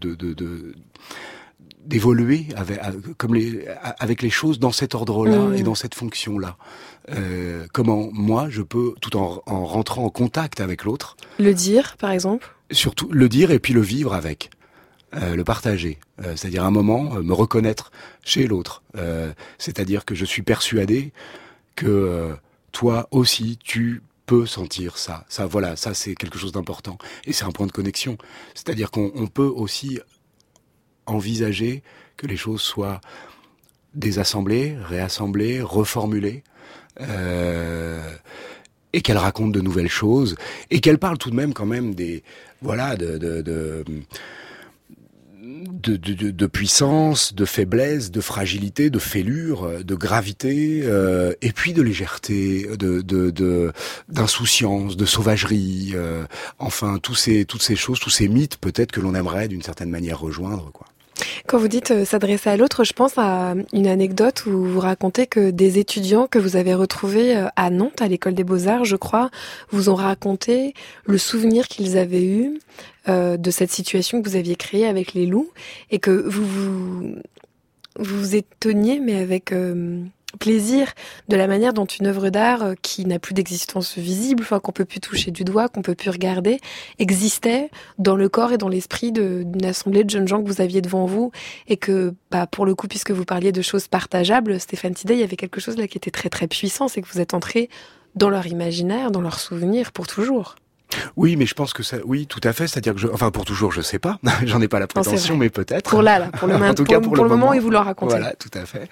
d'évoluer avec les choses dans cet ordre-là et dans cette fonction-là. Comment moi je peux, tout en rentrant en contact avec l'autre, le dire par exemple, surtout le dire et puis le vivre avec. Le partager, c'est-à-dire un moment me reconnaître chez l'autre, c'est-à-dire que je suis persuadé que toi aussi tu peux sentir ça voilà, ça c'est quelque chose d'important et c'est un point de connexion, c'est-à-dire qu'on peut aussi envisager que les choses soient désassemblées, réassemblées, reformulées, et qu'elles racontent de nouvelles choses et qu'elles parlent tout de même quand même de puissance, de faiblesse, de fragilité, de fêlure, de gravité, et puis de légèreté, d'insouciance, de sauvagerie, enfin toutes ces choses, tous ces mythes peut-être que l'on aimerait d'une certaine manière rejoindre, quoi. Quand vous dites s'adresser à l'autre, je pense à une anecdote où vous racontez que des étudiants que vous avez retrouvés à Nantes, à l'école des Beaux-Arts, je crois, vous ont raconté le souvenir qu'ils avaient eu de cette situation que vous aviez créée avec les loups, et que vous étonniez, mais avec plaisir, de la manière dont une œuvre d'art qui n'a plus d'existence visible, enfin qu'on peut plus toucher du doigt, qu'on peut plus regarder, existait dans le corps et dans l'esprit d'une assemblée de jeunes gens que vous aviez devant vous, et que, pour le coup, puisque vous parliez de choses partageables, Stéphane Tidey, il y avait quelque chose là qui était très très puissant, c'est que vous êtes entré dans leur imaginaire, dans leurs souvenirs pour toujours. Oui, mais je pense que ça, oui, tout à fait. C'est-à-dire que pour toujours, je sais pas. J'en ai pas la prétention, mais peut-être. Pour pour le, en tout cas, pour le moment, et vous leur racontez. Voilà, tout à fait.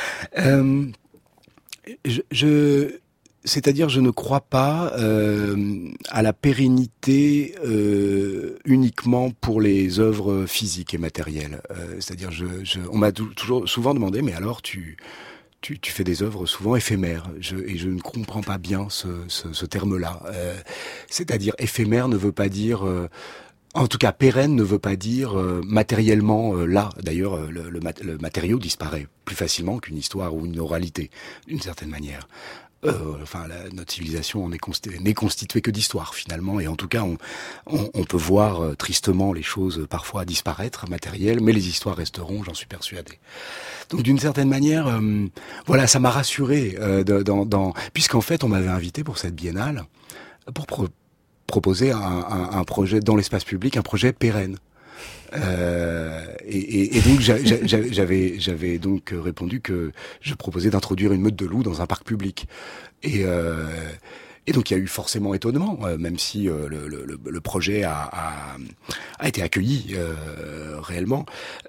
C'est-à-dire, je ne crois pas à la pérennité uniquement pour les œuvres physiques et matérielles. C'est-à-dire, on m'a toujours souvent demandé, mais alors tu fais des œuvres souvent éphémères, et je ne comprends pas bien ce terme-là. C'est-à-dire éphémère ne veut pas dire, en tout cas pérenne ne veut pas dire matériellement là. D'ailleurs, le matériau disparaît plus facilement qu'une histoire ou une oralité, d'une certaine manière. Notre civilisation n'est constituée que d'histoire finalement, et en tout cas on peut voir tristement les choses parfois disparaître, matérielles, mais les histoires resteront, j'en suis persuadé. Donc d'une certaine manière, voilà, ça m'a rassuré puisqu'en fait on m'avait invité pour cette biennale pour proposer un projet dans l'espace public, un projet pérenne. Et donc j'avais donc répondu que je proposais d'introduire une meute de loups dans un parc public, et donc il y a eu forcément étonnement, même si le projet a été accueilli réellement,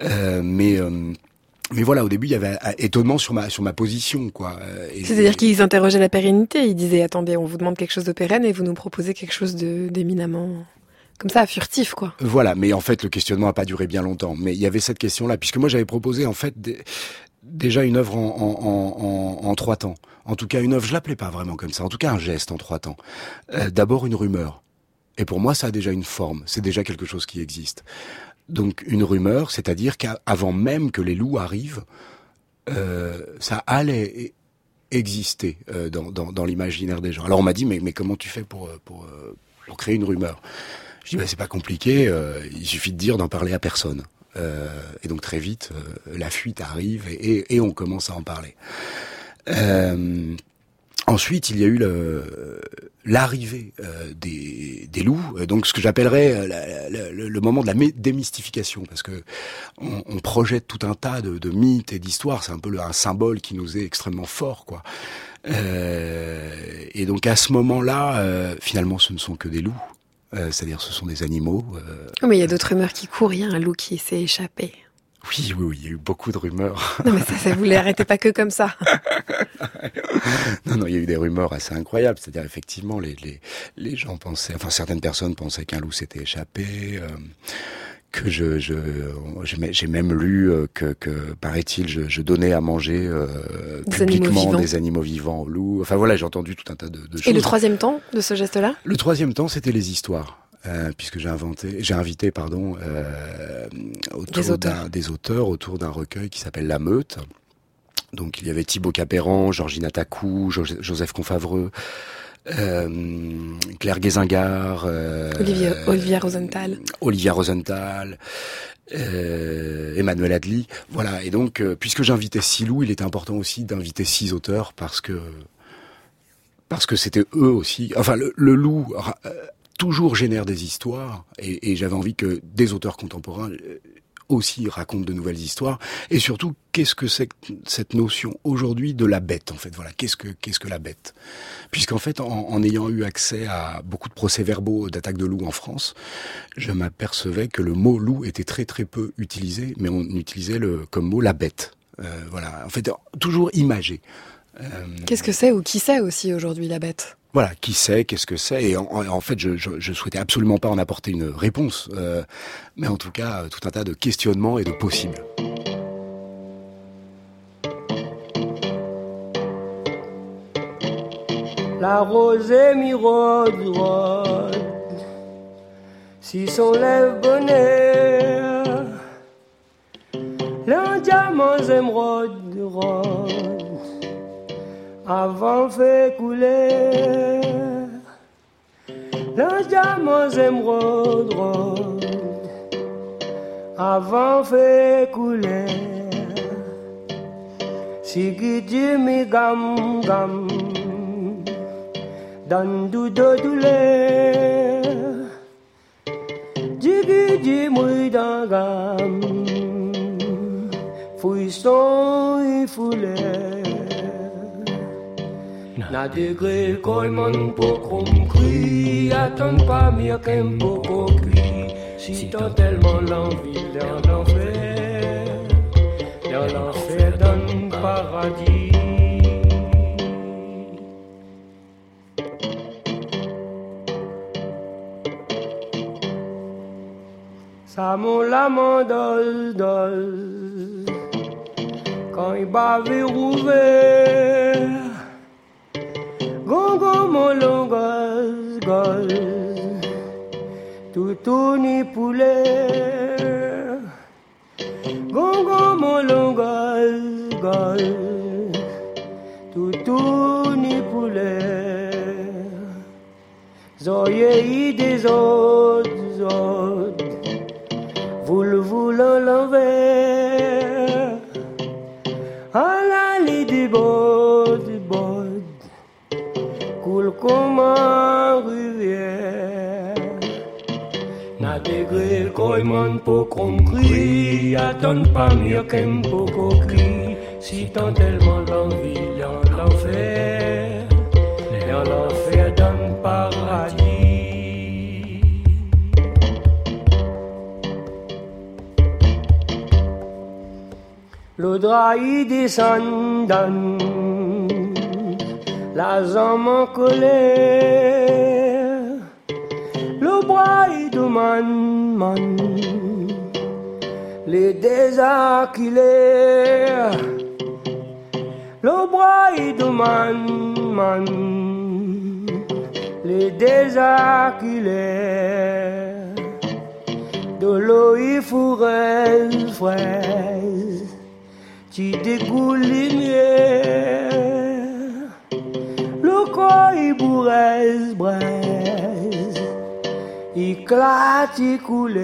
mais voilà, au début il y avait étonnement sur ma position, quoi. C'est-à-dire qu'ils interrogeaient la pérennité, ils disaient attendez, on vous demande quelque chose de pérenne et vous nous proposez quelque chose d'éminemment comme ça, furtif, quoi. Voilà, mais en fait, le questionnement n'a pas duré bien longtemps. Mais il y avait cette question-là, puisque moi, j'avais proposé, en fait, déjà une œuvre en 3 temps. En tout cas, une œuvre, je l'appelais pas vraiment comme ça. En tout cas, un geste en 3 temps. D'abord, une rumeur. Et pour moi, ça a déjà une forme. C'est déjà quelque chose qui existe. Donc, une rumeur, c'est-à-dire qu'avant même que les loups arrivent, ça allait exister dans l'imaginaire des gens. Alors, on m'a dit, mais comment tu fais pour créer une rumeur ? Je dis, c'est pas compliqué, il suffit de dire d'en parler à personne. Et donc très vite, la fuite arrive et on commence à en parler. Ensuite, il y a eu l'arrivée des loups, donc ce que j'appellerais le moment de la démystification, parce que on projette tout un tas de mythes et d'histoires. C'est un peu un symbole qui nous est extrêmement fort, quoi. Et donc à ce moment-là, finalement, ce ne sont que des loups. C'est-à-dire ce sont des animaux. Mais il y a d'autres rumeurs qui courent, il y a un loup qui s'est échappé. Oui, il y a eu beaucoup de rumeurs. Non mais ça vous les arrêtez pas que comme ça. Non, il y a eu des rumeurs assez incroyables. C'est-à-dire effectivement, les gens pensaient, enfin certaines personnes pensaient qu'un loup s'était échappé. Que j'ai même lu que paraît-il je donnais à manger publiquement des animaux vivants aux loups. Enfin voilà, j'ai entendu tout un tas de choses. Et le 3e temps de ce geste-là ? Le 3e temps, c'était les histoires, puisque j'ai invité autour des auteurs autour d'un recueil qui s'appelle La Meute, Donc il y avait Thibaut Capéran, Georgina Tacou, Joseph Confavreux, Claire Guésingard, Olivia Rosenthal. Emmanuel Adly, voilà. Et donc, puisque j'invitais 6 loups, il était important aussi d'inviter 6 auteurs parce que c'était eux aussi. Enfin, le loup toujours génère des histoires, et j'avais envie que des auteurs contemporains aussi racontent de nouvelles histoires. Et surtout, qu'est-ce que c'est que cette notion aujourd'hui de la bête, en fait. Voilà, qu'est-ce que la bête? Puisqu'en fait, en ayant eu accès à beaucoup de procès-verbaux d'attaques de loups en France, je m'apercevais que le mot loup était très très peu utilisé, mais on utilisait comme mot la bête. Voilà, en fait, toujours imagé. Qu'est-ce que c'est ou qui c'est aussi aujourd'hui la bête? Voilà, qui c'est, qu'est-ce que c'est, et en fait, je souhaitais absolument pas en apporter une réponse, mais en tout cas, tout un tas de questionnements et de possibles. La rosée mi-rôde, si son lèvre bonheur, l'un diamant émeraude rose, avant fait couler, l'un diamant émeraude rose, avant fait couler, si qui dit mi gam gam, dans doudo douleur, digi mouille dans gamme, fouisson et fouleur. Na degré colman pour compris, attends pas mieux qu'un beau coquille, si t'as tellement l'envie dans l'enfer dans le paradis. Ça mon lament dol, quand il bave rouvert, gongo mon long gol, tout ni poulet, gongo mon long gol, tout ni poulet, zoye des autres, voulant l'envers, à la lit du bod, coule comme un rivière. Na degré colman pour compris, attends pas mieux qu'un beau coquille, si t'as tellement l'envie dans l'enfer dans le paradis. Le drap y descend dans la jambe en colère, le bras y demande les désarculés, le bras y demande les désarculés, de l'eau y fourrelle fraise, tu dégoûtes lumière, le corps il bourresse, il éclate, il coule.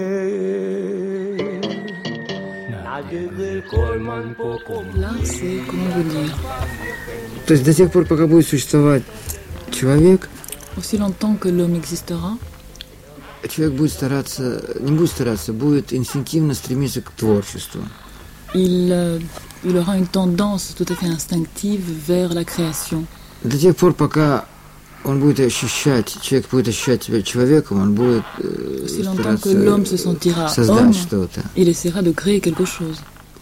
Là, c'est, comment vous dire, То есть до тех пор, пока будет существовать человек, aussi longtemps que l'homme existera, человек будет стараться, не будет стараться, будет инстинктивно стремиться к творчеству. Il aura une tendance tout à fait instinctive vers la création. До тех пор, пока он будет ощущать, человек будет ощущать себя человеком, он будет aussi longtemps que l'homme se sentira homme, il essaiera de créer quelque chose.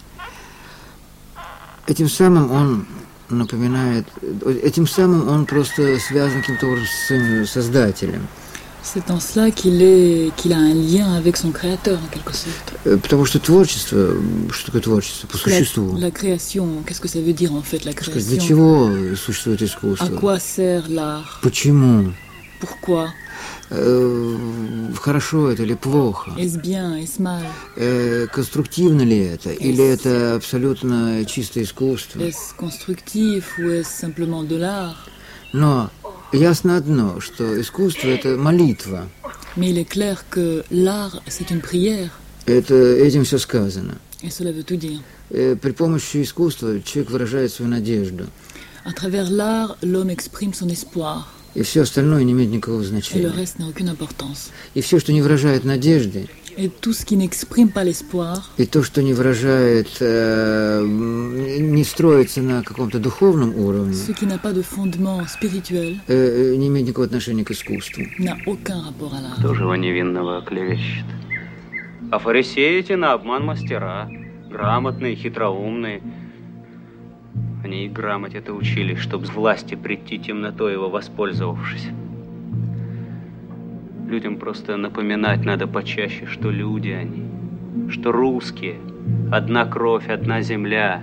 Этим самым он напоминает, этим самым он просто связан каким-то образом с своим создателем. C'est en cela qu'il a un lien avec son créateur, en quelque sorte. Потому что творчество, что такое творчество по существу? La création, qu'est-ce que ça veut dire en fait la création? Для чего существует искусство? À quoi sert l'art? Почему? Pourquoi? хорошо это или плохо? Est-ce bien, est-ce mal? Конструктивно ли это? Или это абсолютно чистое искусство? Est-ce constructif ou est-ce simplement de l'art? Но ясно одно, что искусство — это молитва. Mais il est clair que l'art, c'est une prière. Этим все сказано. Et cela veut tout dire. При помощи искусства человек выражает свою надежду. À travers l'art, l'homme exprime son espoir. И все остальное не имеет никакого Et le значения. reste n'a aucune importance. И все, что не выражает надежды, Et tout ce qui n'exprime pas l'espoir, и то, что не выражает, не строится на каком-то духовном уровне, ce qui n'a pas de fondement spirituel, не имеет никакого отношения к искусству. n'a aucun rapport à l'art. Кто же его невинного оклевещет? А фарисеи эти на обман мастера, грамотные, хитроумные. Они и грамоте-то учились, чтоб с власти прийти темнотой его воспользовавшись. Людям просто напоминать надо почаще, что люди они, что русские, одна кровь, одна земля.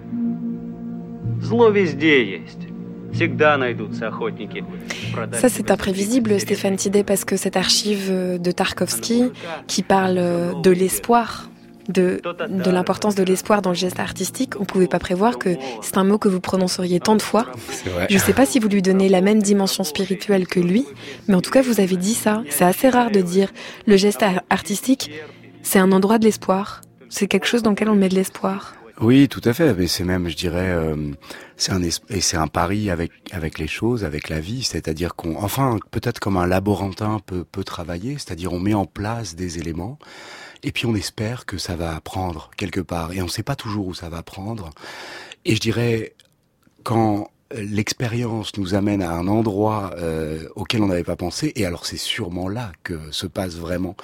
Zlo везде есть. Всегда найдутся охотники. Ça, c'est imprévisible, Stéphane Tidey, parce que cette archive de Tarkovsky qui parle de l'espoir, de l'importance de l'espoir dans le geste artistique, on ne pouvait pas prévoir que c'est un mot que vous prononceriez tant de fois. C'est vrai. Je ne sais pas si vous lui donnez la même dimension spirituelle que lui, mais en tout cas, vous avez dit ça. C'est assez rare de dire le geste artistique, c'est un endroit de l'espoir. C'est quelque chose dans lequel on met de l'espoir. Oui, tout à fait. Mais c'est même, je dirais, c'est un pari avec les choses, avec la vie. C'est-à-dire peut-être comme un laborantin peut travailler, c'est-à-dire on met en place des éléments. Et puis on espère que ça va prendre quelque part. Et on ne sait pas toujours où ça va prendre. Et je dirais, quand l'expérience nous amène à un endroit auquel on n'avait pas pensé, et alors c'est sûrement là que se passe vraiment,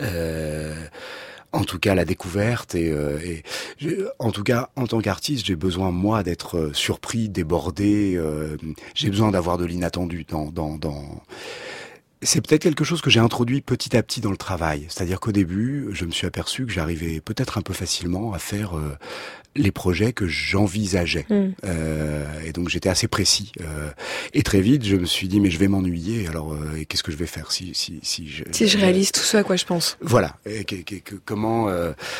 en tout cas la découverte. En tout cas, en tant qu'artiste, j'ai besoin, moi, d'être surpris, débordé. J'ai besoin d'avoir de l'inattendu dans C'est peut-être quelque chose que j'ai introduit petit à petit dans le travail. C'est-à-dire qu'au début, je me suis aperçu que j'arrivais peut-être un peu facilement à faire les projets que j'envisageais. Et donc j'étais assez précis. Et très vite, je me suis dit, mais je vais m'ennuyer. Alors, qu'est-ce que je vais faire si je réalise tout ce à quoi je pense. Voilà. Comment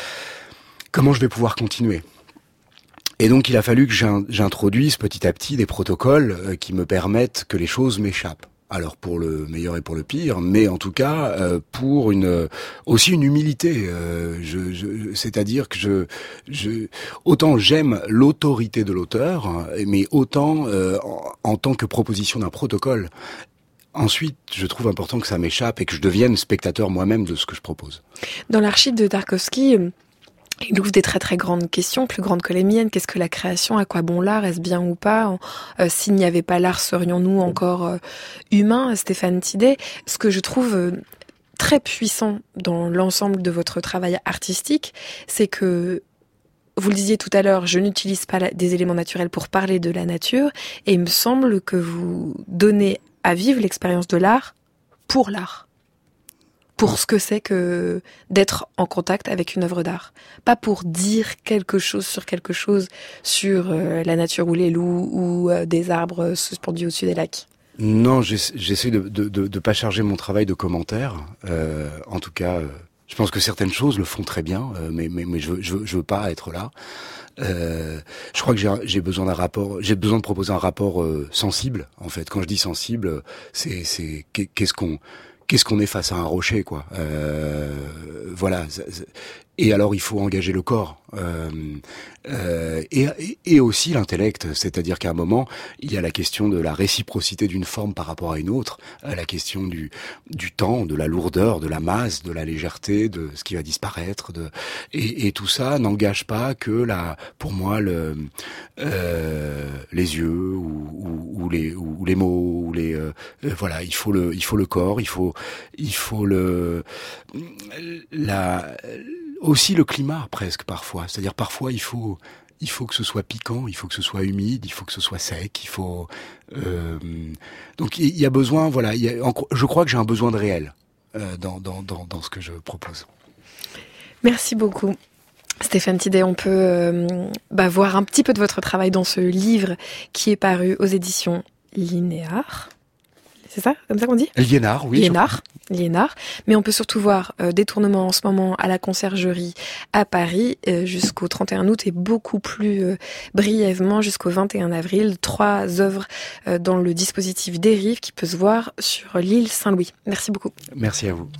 je vais pouvoir continuer ? Et donc il a fallu que j'introduise petit à petit des protocoles qui me permettent que les choses m'échappent. Alors pour le meilleur et pour le pire, mais en tout cas pour aussi une humilité. C'est-à-dire que autant j'aime l'autorité de l'auteur, mais autant en tant que proposition d'un protocole. Ensuite, je trouve important que ça m'échappe et que je devienne spectateur moi-même de ce que je propose. Dans l'archive de Tarkovsky, il ouvre des très très grandes questions, plus grandes que les miennes. Qu'est-ce que la création ? À quoi bon l'art ? Est-ce bien ou pas ? S'il n'y avait pas l'art, serions-nous encore humains ? Stéphane Tidey, ce que je trouve très puissant dans l'ensemble de votre travail artistique, c'est que, vous le disiez tout à l'heure, je n'utilise pas des éléments naturels pour parler de la nature, et il me semble que vous donnez à vivre l'expérience de l'art pour l'art. Pour ce que c'est que d'être en contact avec une œuvre d'art. Pas pour dire quelque chose sur la nature ou les loups ou des arbres suspendus au-dessus des lacs. Non, j'essaie de pas charger mon travail de commentaires. En tout cas, je pense que certaines choses le font très bien, mais je veux pas être là. Je crois que j'ai besoin d'un rapport, j'ai besoin de proposer un rapport sensible. En fait, quand je dis sensible, c'est qu'est-ce qu'on est face à un rocher, quoi. Voilà. Et alors, il faut engager le corps. Et aussi l'intellect. C'est-à-dire qu'à un moment, il y a la question de la réciprocité d'une forme par rapport à une autre, la question du temps, de la lourdeur, de la masse, de la légèreté, de ce qui va disparaître. Et tout ça n'engage pas que pour moi, les yeux ou les mots, voilà, il faut le corps, il faut aussi le climat presque parfois. C'est-à-dire parfois il faut que ce soit piquant, il faut que ce soit humide, il faut que ce soit sec, il faut donc il y a besoin, voilà, je crois que j'ai un besoin de réel dans ce que je propose. Merci beaucoup. Stéphane Tidey, on peut voir un petit peu de votre travail dans ce livre qui est paru aux éditions Linéar. c'est ça, comme ça qu'on dit ? Liénard, oui. Liénard. Mais on peut surtout voir Détournement en ce moment à la Conciergerie à Paris jusqu'au 31 août et beaucoup plus brièvement jusqu'au 21 avril. 3 œuvres dans le dispositif Dérive qui peut se voir sur l'île Saint-Louis. Merci beaucoup. Merci à vous.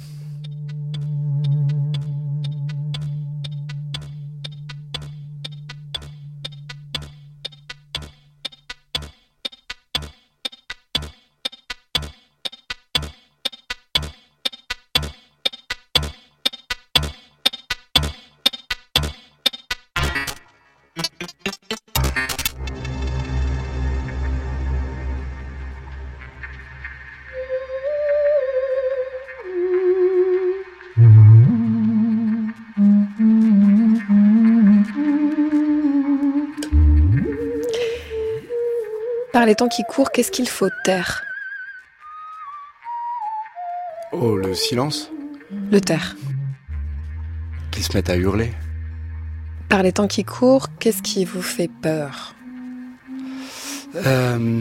Par les temps qui courent, qu'est-ce qu'il faut taire ? Oh, le silence ? Le taire. Qu'ils se mettent à hurler ? Par les temps qui courent, qu'est-ce qui vous fait peur ? De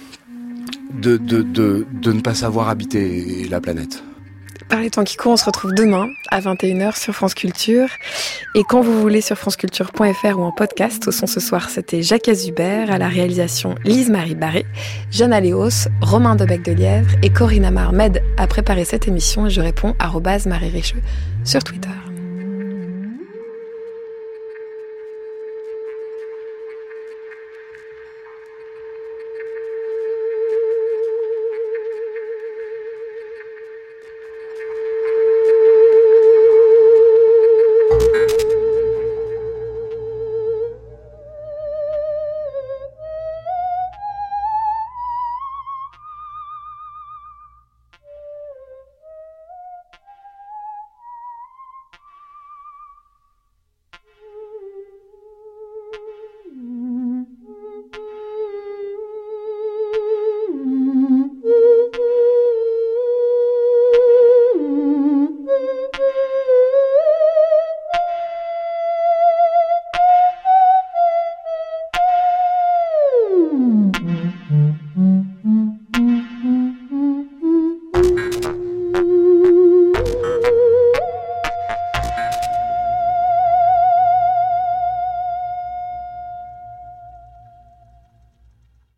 ne pas savoir habiter la planète. Par les temps qui courent, on se retrouve demain à 21h sur France Culture. Et quand vous voulez sur franceculture.fr ou en podcast, au son ce soir, c'était Jacques Azubert, à la réalisation Lise-Marie Barré, Jeanne Aléos, Romain Debec-de-Lièvre et Corinne Amar m'aide à préparer cette émission et je réponds @Marie Richeux sur Twitter.